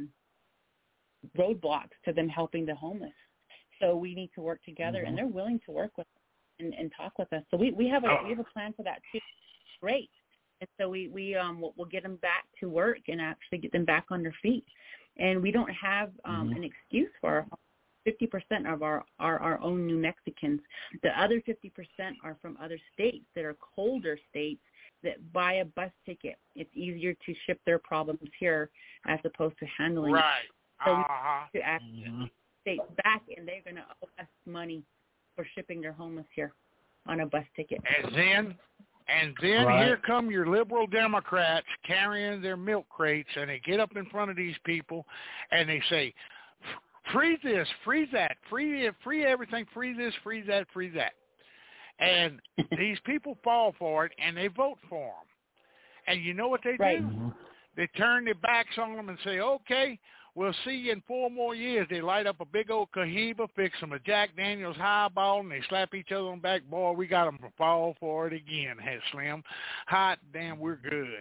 roadblocks to them helping the homeless. So we need to work together, and they're willing to work with us and talk with us. So we have a plan for that too. Great. And so we'll get them back to work and actually get them back on their feet. And we don't have an excuse for 50% of our own New Mexicans. The other 50% are from other states that are colder states that buy a bus ticket. It's easier to ship their problems here as opposed to handling it. So we have to ask states back, and they're going to owe us money for shipping their homeless here on a bus ticket. And then here come your liberal Democrats carrying their milk crates, and they get up in front of these people, and they say, free this, free that, free everything, free this, free that, free that. And these people fall for it, and they vote for them. And you know what they do? They turn their backs on them and say, okay, we'll see you in 4 more years. They light up a big old Cohiba, fix them a Jack Daniels highball, and they slap each other on the back. Boy, we got them to fall for it again, Slim. Hot damn, we're good.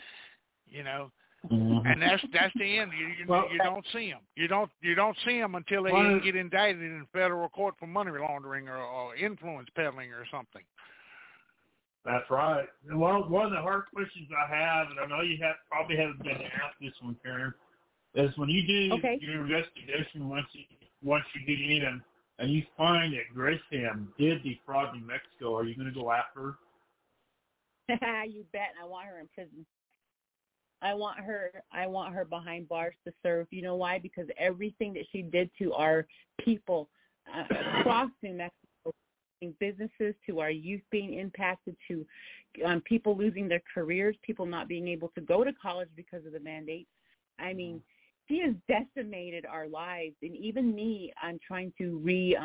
And that's the end. You don't see them. You don't see them until they get indicted in federal court for money laundering or influence peddling or something. That's right. And one of the hard questions I have, and I know you probably haven't been asked this one, Karen, is when you do your investigation once you get in and you find that Grisham did defraud New Mexico, are you going to go after her? You bet. I want her in prison. I want her behind bars to serve. You know why? Because everything that she did to our people across New Mexico, businesses, to our youth being impacted, to people losing their careers, people not being able to go to college because of the mandate. I mean, she has decimated our lives. And even me, I'm trying to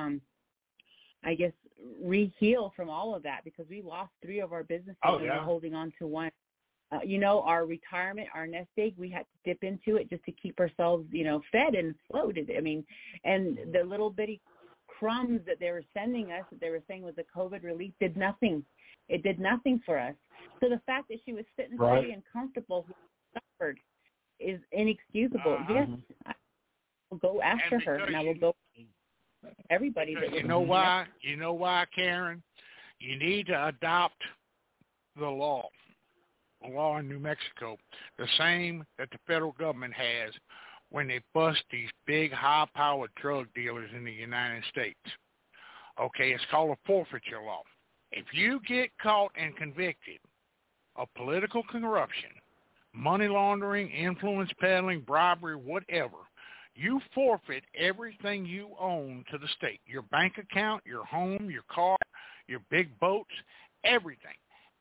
re-heal from all of that, because we lost 3 of our businesses and we're holding on to one. Our retirement, our nest egg, we had to dip into it just to keep ourselves, fed and floated. I mean, and the little bitty crumbs that they were sending us, that they were saying was the COVID relief, did nothing. It did nothing for us. So the fact that she was sitting pretty and comfortable, suffered, is inexcusable. Yes, I will go after her, and I will go everybody. That you know why? You know why, Karen? You need to adopt the law in New Mexico, the same that the federal government has when they bust these big high-powered drug dealers in the United States. Okay, it's called a forfeiture law. If you get caught and convicted of political corruption, money laundering, influence peddling, bribery, whatever, you forfeit everything you own to the state. Your bank account, your home, your car, your big boats, everything.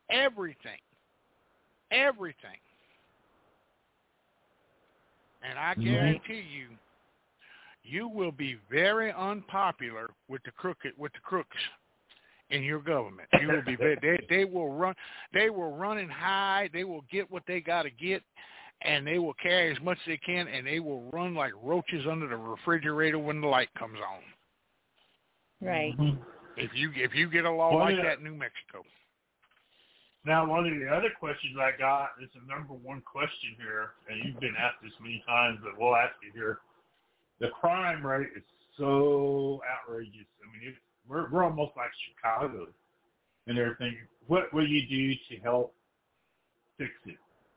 And I guarantee you will be very unpopular with the crooks in your government. You will be they will run and hide. They will get what they got to get, and they will carry as much as they can, and they will run like roaches under the refrigerator when the light comes on. Right. If you get a law like that in New Mexico. Now, one of the other questions I got is the number one question here, and you've been asked this many times, but we'll ask you here. The crime rate is so outrageous. I mean, we're almost like Chicago and everything. What will you do to help fix it?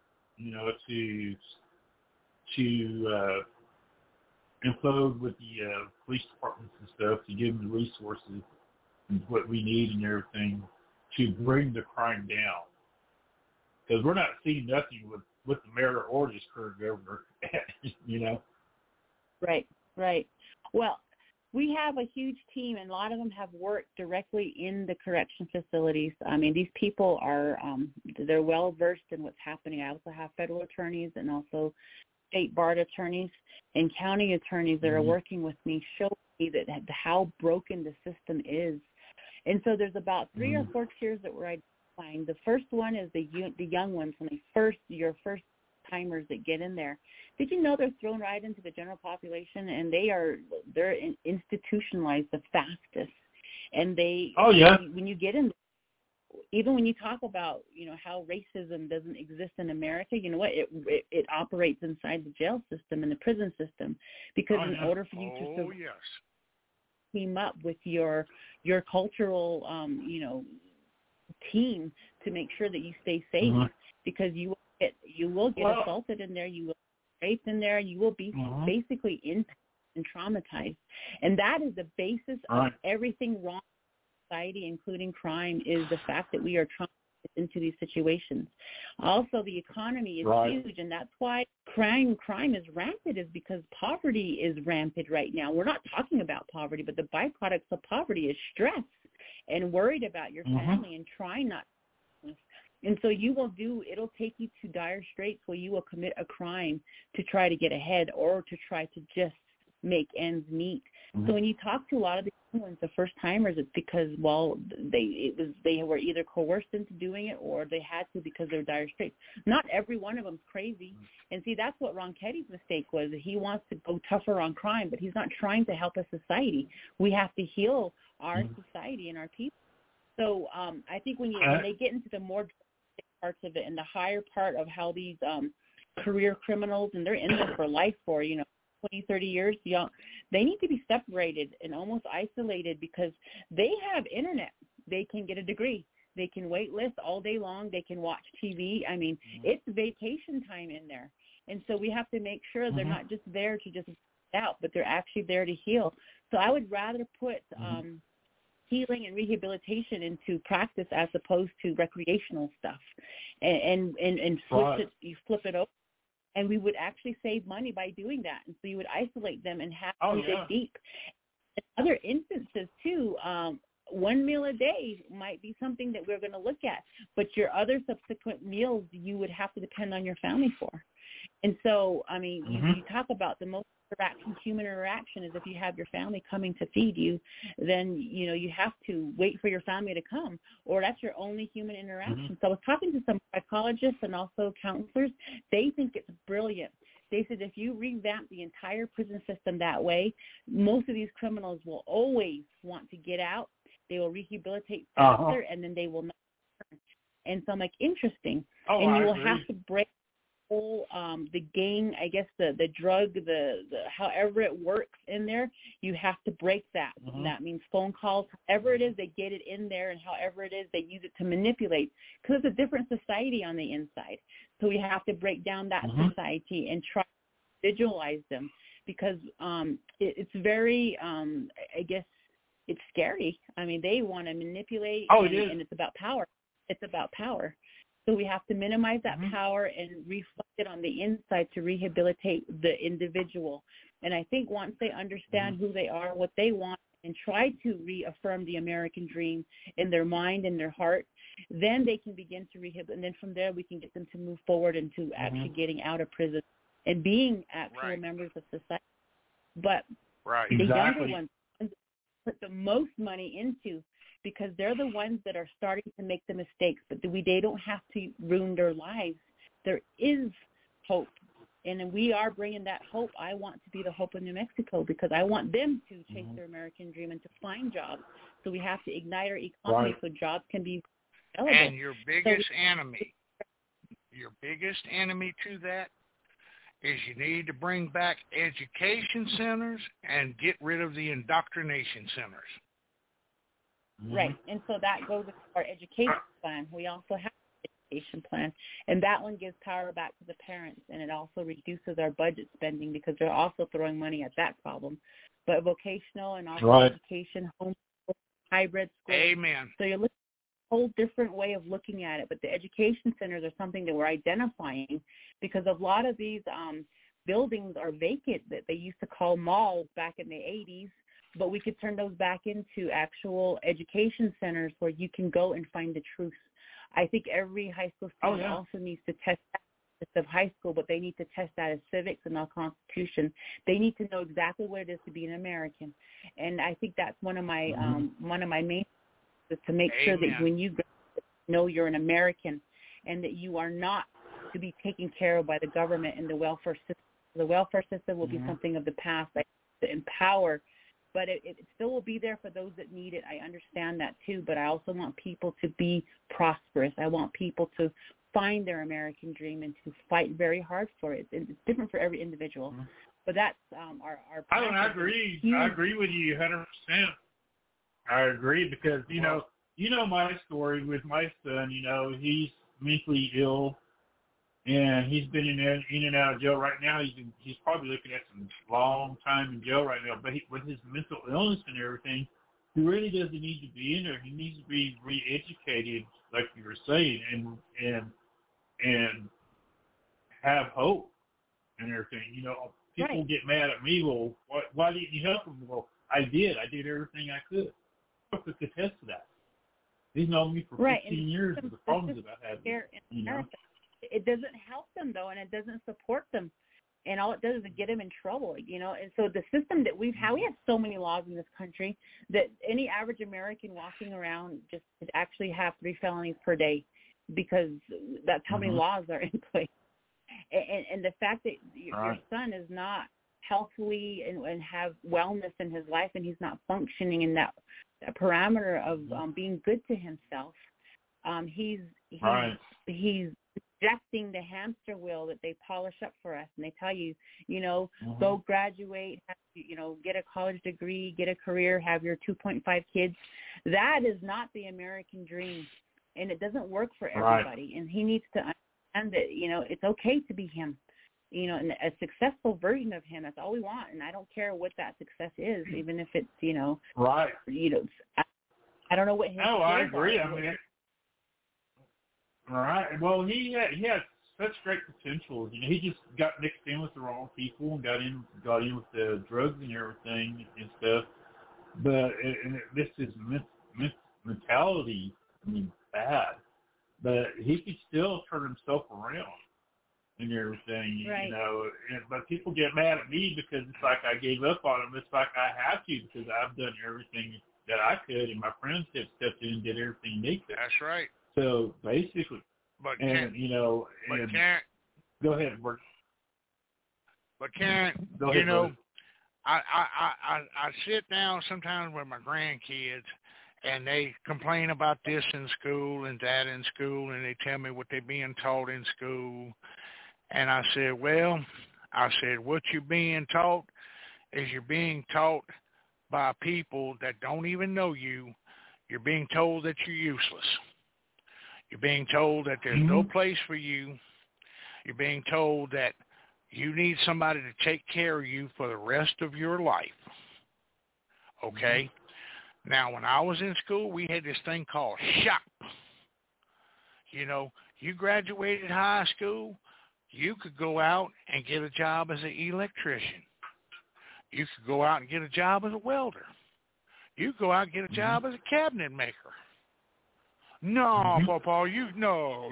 To implode with the police departments and stuff, to give them the resources and what we need and everything to bring the crime down. Because we're not seeing nothing with the mayor or this current governor, you know. Right. Well, we have a huge team, and a lot of them have worked directly in the correction facilities. I mean, these people are, they're well-versed in what's happening. I also have federal attorneys and also state bar attorneys and county attorneys that are working with me, show me that how broken the system is. And so there's about 3 or 4 tiers that we're identifying. The first one is the young ones, when your first timers that get in there. Did you know they're thrown right into the general population, and they're institutionalized the fastest? And when you get in, even when you talk about, you know, how racism doesn't exist in America, you know what? It operates inside the jail system and the prison system, because in order for you to team up with your cultural, team to make sure that you stay safe, because you will get assaulted in there, you will be raped in there, you will be basically impacted and traumatized. And that is the basis of everything wrong in society, including crime, is the fact that we are traumatized into these situations. Also, the economy is huge, and that's why crime is rampant, is because poverty is rampant right now. We're not talking about poverty, but the byproducts of poverty is stress and worried about your family and trying not to. And so it'll take you to dire straits where you will commit a crime to try to get ahead or to try to just make ends meet. So when you talk to a lot of the young ones, the first timers, it's because, well, they were either coerced into doing it or they had to because they're dire straits. Not every one of them's crazy. And see, that's what Ron Ketty's mistake was. He wants to go tougher on crime, but he's not trying to help a society. We have to heal our society and our people. So I think when they get into the more parts of it and the higher part of how these career criminals, and they're in there for life for, 20, 30 years, they need to be separated and almost isolated, because they have internet. They can get a degree. They can wait list all day long. They can watch TV. I mean, it's vacation time in there. And so we have to make sure they're not just there to just out, but they're actually there to heal. So I would rather put healing and rehabilitation into practice as opposed to recreational stuff, and you flip it over. And we would actually save money by doing that. And so you would isolate them and have them dig deep. In other instances, too, 1 meal a day might be something that we're going to look at. But your other subsequent meals, you would have to depend on your family for. And so, I mean, you talk about the most human interaction is if you have your family coming to feed you, then, you have to wait for your family to come, or that's your only human interaction. So I was talking to some psychologists and also counselors. They think it's brilliant. They said if you revamp the entire prison system that way, most of these criminals will always want to get out. They will rehabilitate faster, and then they will not return. And so I'm like, interesting. And you will have to break the gang, I guess the drug, the however it works in there, you have to break that. That means phone calls, however it is, they get it in there, and however it is, they use it to manipulate, because it's a different society on the inside. So we have to break down that society and try to visualize them, because it's very, I guess, it's scary. I mean, they want to manipulate, and it's about power. It's about power. So we have to minimize that power and reflect it on the inside to rehabilitate the individual. And I think once they understand who they are, what they want, and try to reaffirm the American dream in their mind and their heart, then they can begin to rehabilitate. And then from there, we can get them to move forward into actually getting out of prison and being actual members of society. But the younger ones put the most money into, because they're the ones that are starting to make the mistakes, but they don't have to ruin their lives. There is hope, and we are bringing that hope. I want to be the hope of New Mexico, because I want them to chase their American dream and to find jobs. So we have to ignite our economy so jobs can be available. And your biggest enemy to that is you need to bring back education centers and get rid of the indoctrination centers. Right, and so that goes with our education plan. We also have an education plan, and that one gives power back to the parents, and it also reduces our budget spending, because they're also throwing money at that problem. But vocational and also education, home, hybrid schools. Amen. So you're looking whole different way of looking at it. But the education centers are something that we're identifying because a lot of these buildings are vacant that they used to call malls back in the 80s, but we could turn those back into actual education centers where you can go and find the truth. I think every high school student also needs to test of high school, but they need to test out of civics and our Constitution. They need to know exactly what it is to be an American, and I think that's one of my main is to make sure that when you know you're an American, and that you are not to be taken care of by the government and the welfare system. The welfare system will be something of the past. I to empower, but it still will be there for those that need it. I understand that too, but I also want people to be prosperous. I want people to find their American dream and to fight very hard for it. It's different for every individual, but that's our. I agree. I agree with you 100%. I agree because you know my story with my son. You know, he's mentally ill, and he's been in and out of jail right now. He's probably looking at some long time in jail right now. But with his mental illness and everything, he really doesn't need to be in there. He needs to be re-educated, like you were saying, and have hope and everything. You know, people get mad at me. Well, why didn't you help him? Well, I did. I did everything I could. I could attest to that. He's known me for 15 years of the problems that I've had. You know? It doesn't help them, though, and it doesn't support them. And all it does is get them in trouble, you know. And so the system that we have so many laws in this country that any average American walking around just actually have 3 felonies per day because that's how many laws are in place. And the fact that your son is not healthily and have wellness in his life and he's not functioning in that parameter of being good to himself, he's rejecting the hamster wheel that they polish up for us, and they tell you, you know, go graduate, get a college degree, get a career, have your 2.5 kids. That is not the American dream, and it doesn't work for everybody. And he needs to understand that, you know, it's okay to be him, you know, and a successful version of him. That's all we want, and I don't care what that success is, even if it's, you know, you know, I don't know what his. No, I agree. I mean. Well, he had such great potential. You know, he just got mixed in with the wrong people and got in with the drugs and everything and stuff. But this is mentality. I mean, bad. But he could still turn himself around and everything. You know. But people get mad at me because it's like I gave up on him. It's like I have to because I've done everything that I could, and my friends have stepped in and did everything they could. That's right. So basically, but you know, go ahead, Bert. But Karen, you know, I sit down sometimes with my grandkids, and they complain about this in school and that in school, and they tell me what they're being taught in school, and I said, what you're being taught is you're being taught by people that don't even know you. You're being told that you're useless. You're being told that there's no place for you. You're being told that you need somebody to take care of you for the rest of your life. Okay? Now, when I was in school, we had this thing called SHOP. You know, you graduated high school, you could go out and get a job as an electrician. You could go out and get a job as a welder. You could go out and get a job as a cabinet maker. No, Papa, no.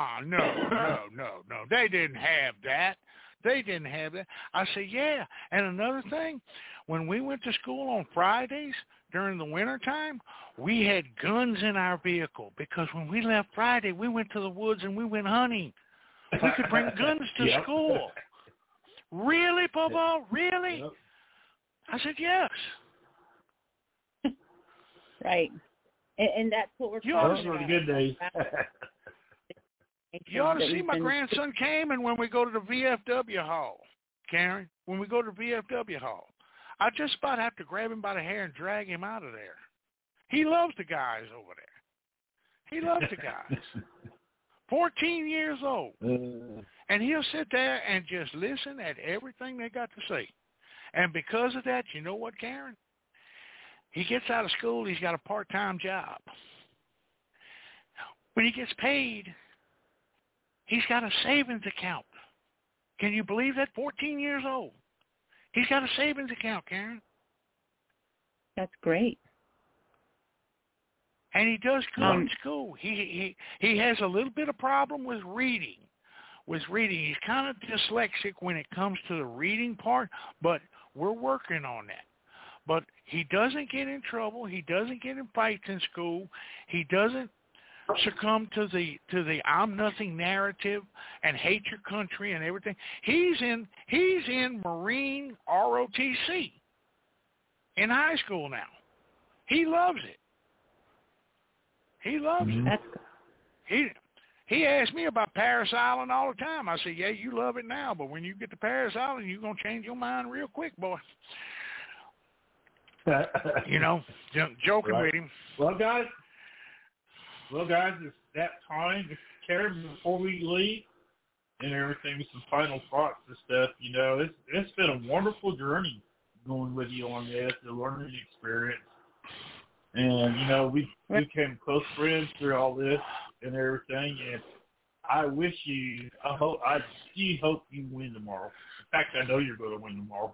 They didn't have that. I said, yeah. And another thing, when we went to school on Fridays during the wintertime, we had guns in our vehicle because when we left Friday, we went to the woods and we went hunting. We could bring guns to school. Really, Papa? Really? Yep. I said, yes. Right. And that's what we're talking about. Those were the good days. You ought to see my grandson came, and when we go to the VFW hall, Karen, when we go to the VFW hall, I just about have to grab him by the hair and drag him out of there. He loves the guys over there. He loves the guys. 14 years old. And he'll sit there and just listen at everything they got to say. And because of that, you know what, Karen? He gets out of school, he's got a part-time job. when he gets paid, he's got a savings account. Can you believe that? 14 years old. He's got a savings account, Karen. That's great. And he does good in school. He has a little bit of problem with reading. He's kind of dyslexic when it comes to the reading part, but we're working on that. But he doesn't get in trouble. He doesn't get in fights in school. He doesn't succumb to the I'm nothing narrative and hate your country and everything. He's in Marine ROTC in high school now. He loves it. He loves it. He asks me about Paris Island all the time. I say, yeah, you love it now, but when you get to Paris Island, you're going to change your mind real quick, boy. Joking with him. Well, guys, it's that time. Karen, before we leave and everything, with some final thoughts and stuff, it's been a wonderful journey going with you on this, the learning experience. And, we became close friends through all this and everything. And I do hope you win tomorrow. In fact, I know you're going to win tomorrow.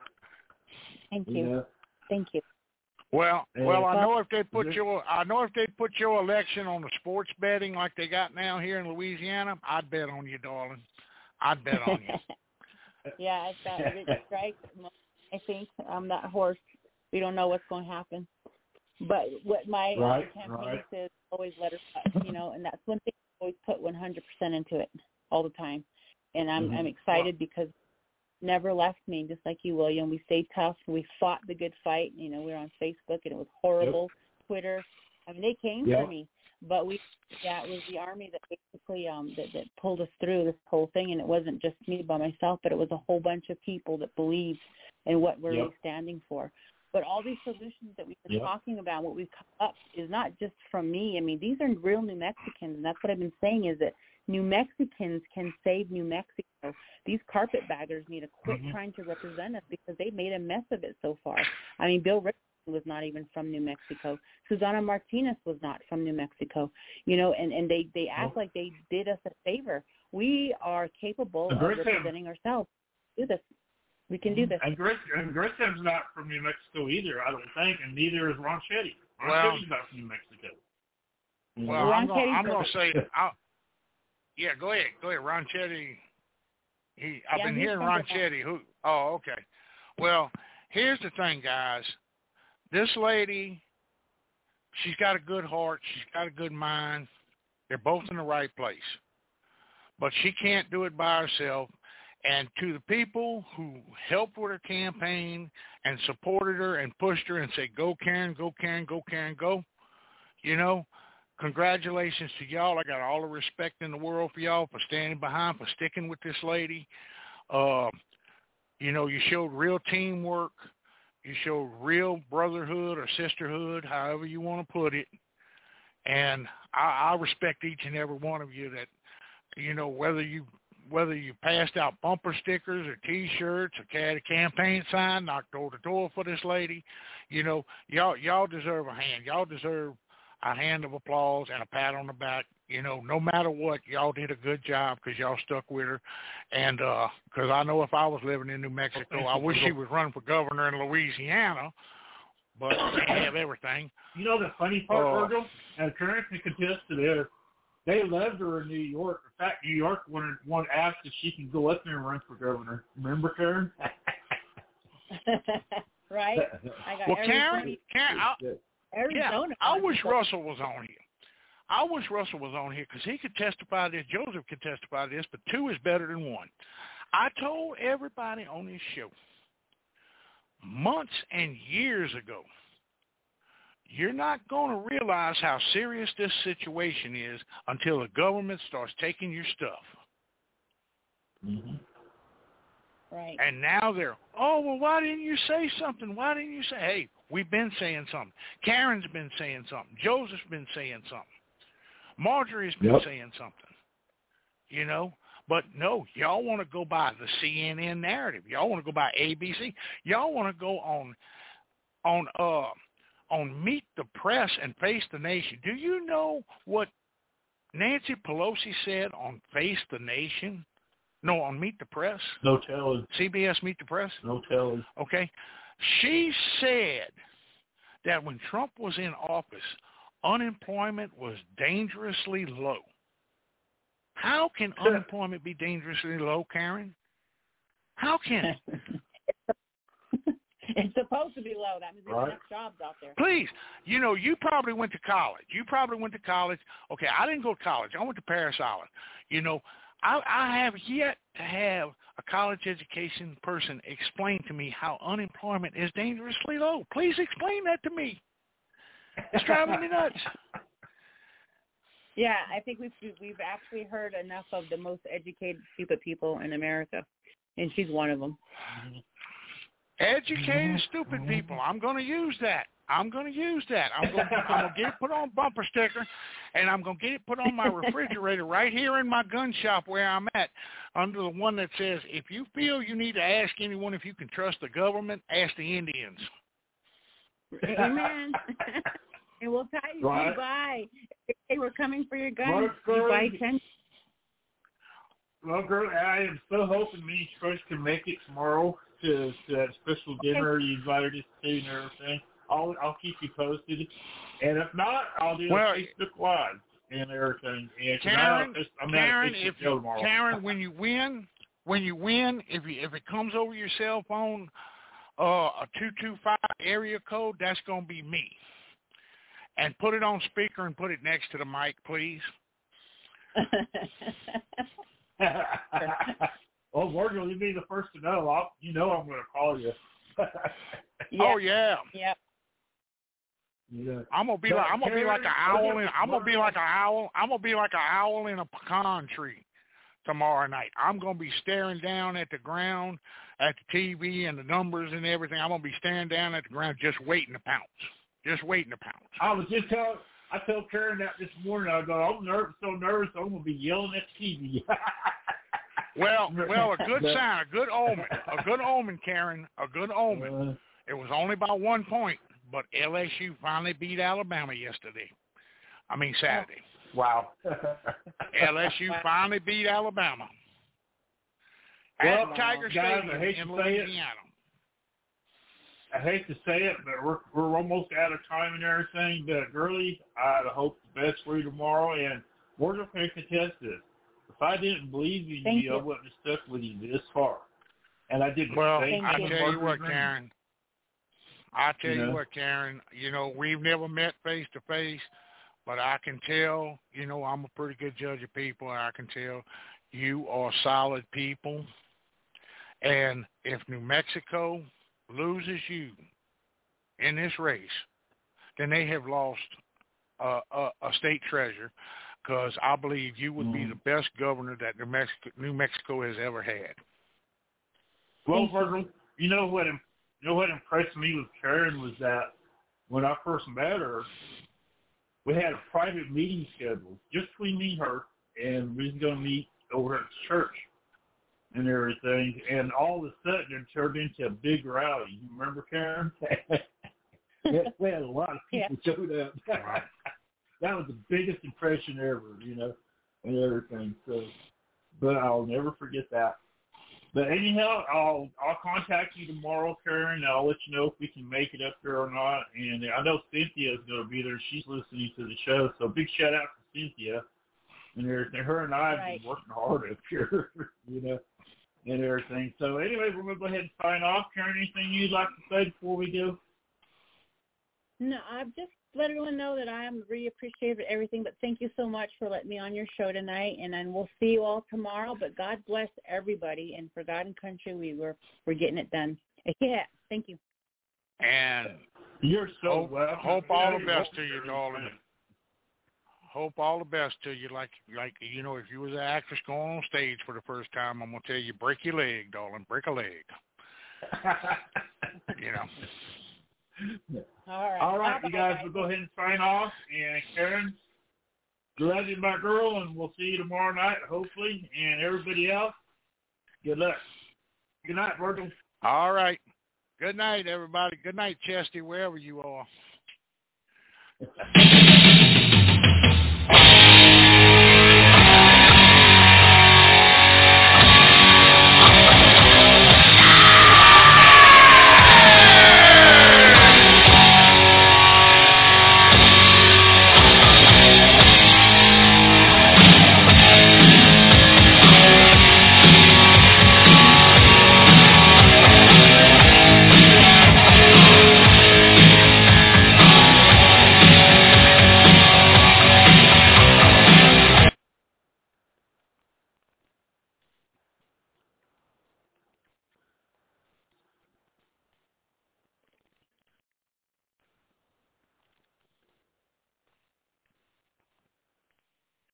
Thank you. Thank you. Well, I know if they put your election on the sports betting like they got now here in Louisiana, I'd bet on you, darling. I'd bet on you. Yeah, it's that Rich Strike. I think that horse. We don't know what's going to happen. But what my campaign says, always let her cut, and that's one thing I always put 100% into it all the time. And I'm excited because never left me, just like you, William. We stayed tough. We fought the good fight. We were on Facebook, and it was horrible. Yep. Twitter. I mean, they came for me. But it was the Army that basically that pulled us through this whole thing. And it wasn't just me by myself, but it was a whole bunch of people that believed in what we're really standing for. But all these solutions that we've been talking about, what we've come up, is not just from me. I mean, these are real New Mexicans, and that's what I've been saying is that New Mexicans can save New Mexico. These carpetbaggers need to quit trying to represent us because they made a mess of it so far. I mean, Bill Richardson was not even from New Mexico. Susana Martinez was not from New Mexico. And they act like they did us a favor. We are capable of representing ourselves. Do this. We can do this. And Grissom's not from New Mexico either, I don't think, and neither is Ron Chetty. Ron Chetty's not from New Mexico. Well, I'm going to say, go ahead. Ron Chetty. I've been hearing Ron Chetty. Okay. Well, here's the thing, guys. This lady, she's got a good heart. She's got a good mind. They're both in the right place. But she can't do it by herself. And to the people who helped with her campaign and supported her and pushed her and said, go Karen, go Karen, go Karen, go, congratulations to y'all. I got all the respect in the world for y'all for standing behind, for sticking with this lady. You showed real teamwork. You showed real brotherhood or sisterhood, however you want to put it. And I respect each and every one of you that, whether you passed out bumper stickers or T-shirts or had a campaign sign, knocked door to door for this lady, y'all deserve a hand. Y'all deserve a hand of applause and a pat on the back. No matter what, y'all did a good job because y'all stuck with her. And because I know if I was living in New Mexico, I wish she was running for governor in Louisiana, but they have everything. The funny part, Virgil, and Karen can contest to this, they loved her in New York. In fact, New York asked if she can go up there and run for governor. Remember, Karen? Right. Well, Karen, Arizona. I wish Russell was on here. I wish Russell was on here because he could testify to this. Joseph could testify to this, but two is better than one. I told everybody on this show months and years ago, you're not going to realize how serious this situation is until the government starts taking your stuff. Mm-hmm. Right. And now why didn't you say something? Why didn't you say, hey, we've been saying something. Karen's been saying something. Joseph's been saying something. Marjorie's been saying something. But no, y'all want to go by the CNN narrative. Y'all want to go by ABC. Y'all want to go on Meet the Press and Face the Nation. Do you know what Nancy Pelosi said on Face the Nation, no, on Meet the Press. No telling. CBS Meet the Press. No telling. Okay. She said that when Trump was in office, unemployment was dangerously low. How can unemployment be dangerously low, Karen? How can it? It's supposed to be low. That means there's enough jobs out there. Please, you probably went to college. Okay, I didn't go to college. I went to Paris Island. I have yet to have a college education person explain to me how unemployment is dangerously low. Please explain that to me. It's driving me nuts. Yeah, I think we've actually heard enough of the most educated, stupid people in America, and she's one of them. Educated, stupid people. I'm going to use that. I'm going to get it put on bumper sticker, and I'm going to get it put on my refrigerator right here in my gun shop where I'm at, under the one that says, if you feel you need to ask anyone if you can trust the government, ask the Indians. Amen. And we'll tell you goodbye. Hey, we're coming for your guns. Goodbye, 10. Well, girl, I am so hoping me and Trish can make it tomorrow to that special dinner you invited us to and everything. I'll keep you posted, and if not, I'll do a Facebook Live and everything. And Karen, when you win, if it comes over your cell phone, a 225 area code, that's gonna be me. And put it on speaker and put it next to the mic, please. Well, Morgan, you'll be the first to know. I'm going to call you. Yeah. Oh yeah. Yep. Yeah. I'm gonna be like an owl in a pecan tree tomorrow night. I'm gonna be staring down at the ground, at the TV and the numbers and everything. I'm gonna be staring down at the ground, just waiting to pounce. I told Karen that this morning. I go, I'm so nervous, I'm gonna be yelling at the TV. Well, a good sign, a good omen, Karen, a good omen. It was only by 1 point, but LSU finally beat Alabama Saturday. Wow. LSU finally beat Alabama. Well, at Tiger guys, Stadium in Louisiana. I hate to say it, but we're almost out of time and everything. But Girlie, I hope the best for you tomorrow, and we're going to contest this. If I didn't believe in you, I wouldn't have stuck with you this far. And I did the same. I tell you what, Karen. We've never met face to face, but I can tell, I'm a pretty good judge of people, and I can tell you are solid people. And if New Mexico loses you in this race, then they have lost a state treasure, because I believe you would be the best governor that New Mexico has ever had. Well, Virgil, you know what impressed me with Karen was that when I first met her, we had a private meeting scheduled just between me and her, and we was going to meet over at the church and everything, and all of a sudden it turned into a big rally. You remember, Karen? We had a lot of people showed up. That was the biggest impression ever, and everything. So, but I'll never forget that. But anyhow, I'll contact you tomorrow, Karen. I'll let you know if we can make it up there or not. And I know Cynthia is going to be there. She's listening to the show, so big shout out to Cynthia and everything. Her and I have been working hard up here, and everything. So anyway, we're going to go ahead and sign off. Karen, anything you'd like to say before we go? No, I've just let everyone know that I am really appreciative of everything, but thank you so much for letting me on your show tonight, and then we'll see you all tomorrow. But God bless everybody, and for God and country, we're getting it done. Yeah, thank you. And you're so welcome. Hope all the best to you, darling. Hope all the best to you. Like if you was an actress going on stage for the first time, I'm gonna tell you, break your leg, darling, break a leg. All right, you guys, we'll go ahead and sign off. And Karen, love you, my girl, and we'll see you tomorrow night, hopefully. And everybody else, good luck. Good night, Virgil. All right. Good night, everybody. Good night, Chesty, wherever you are.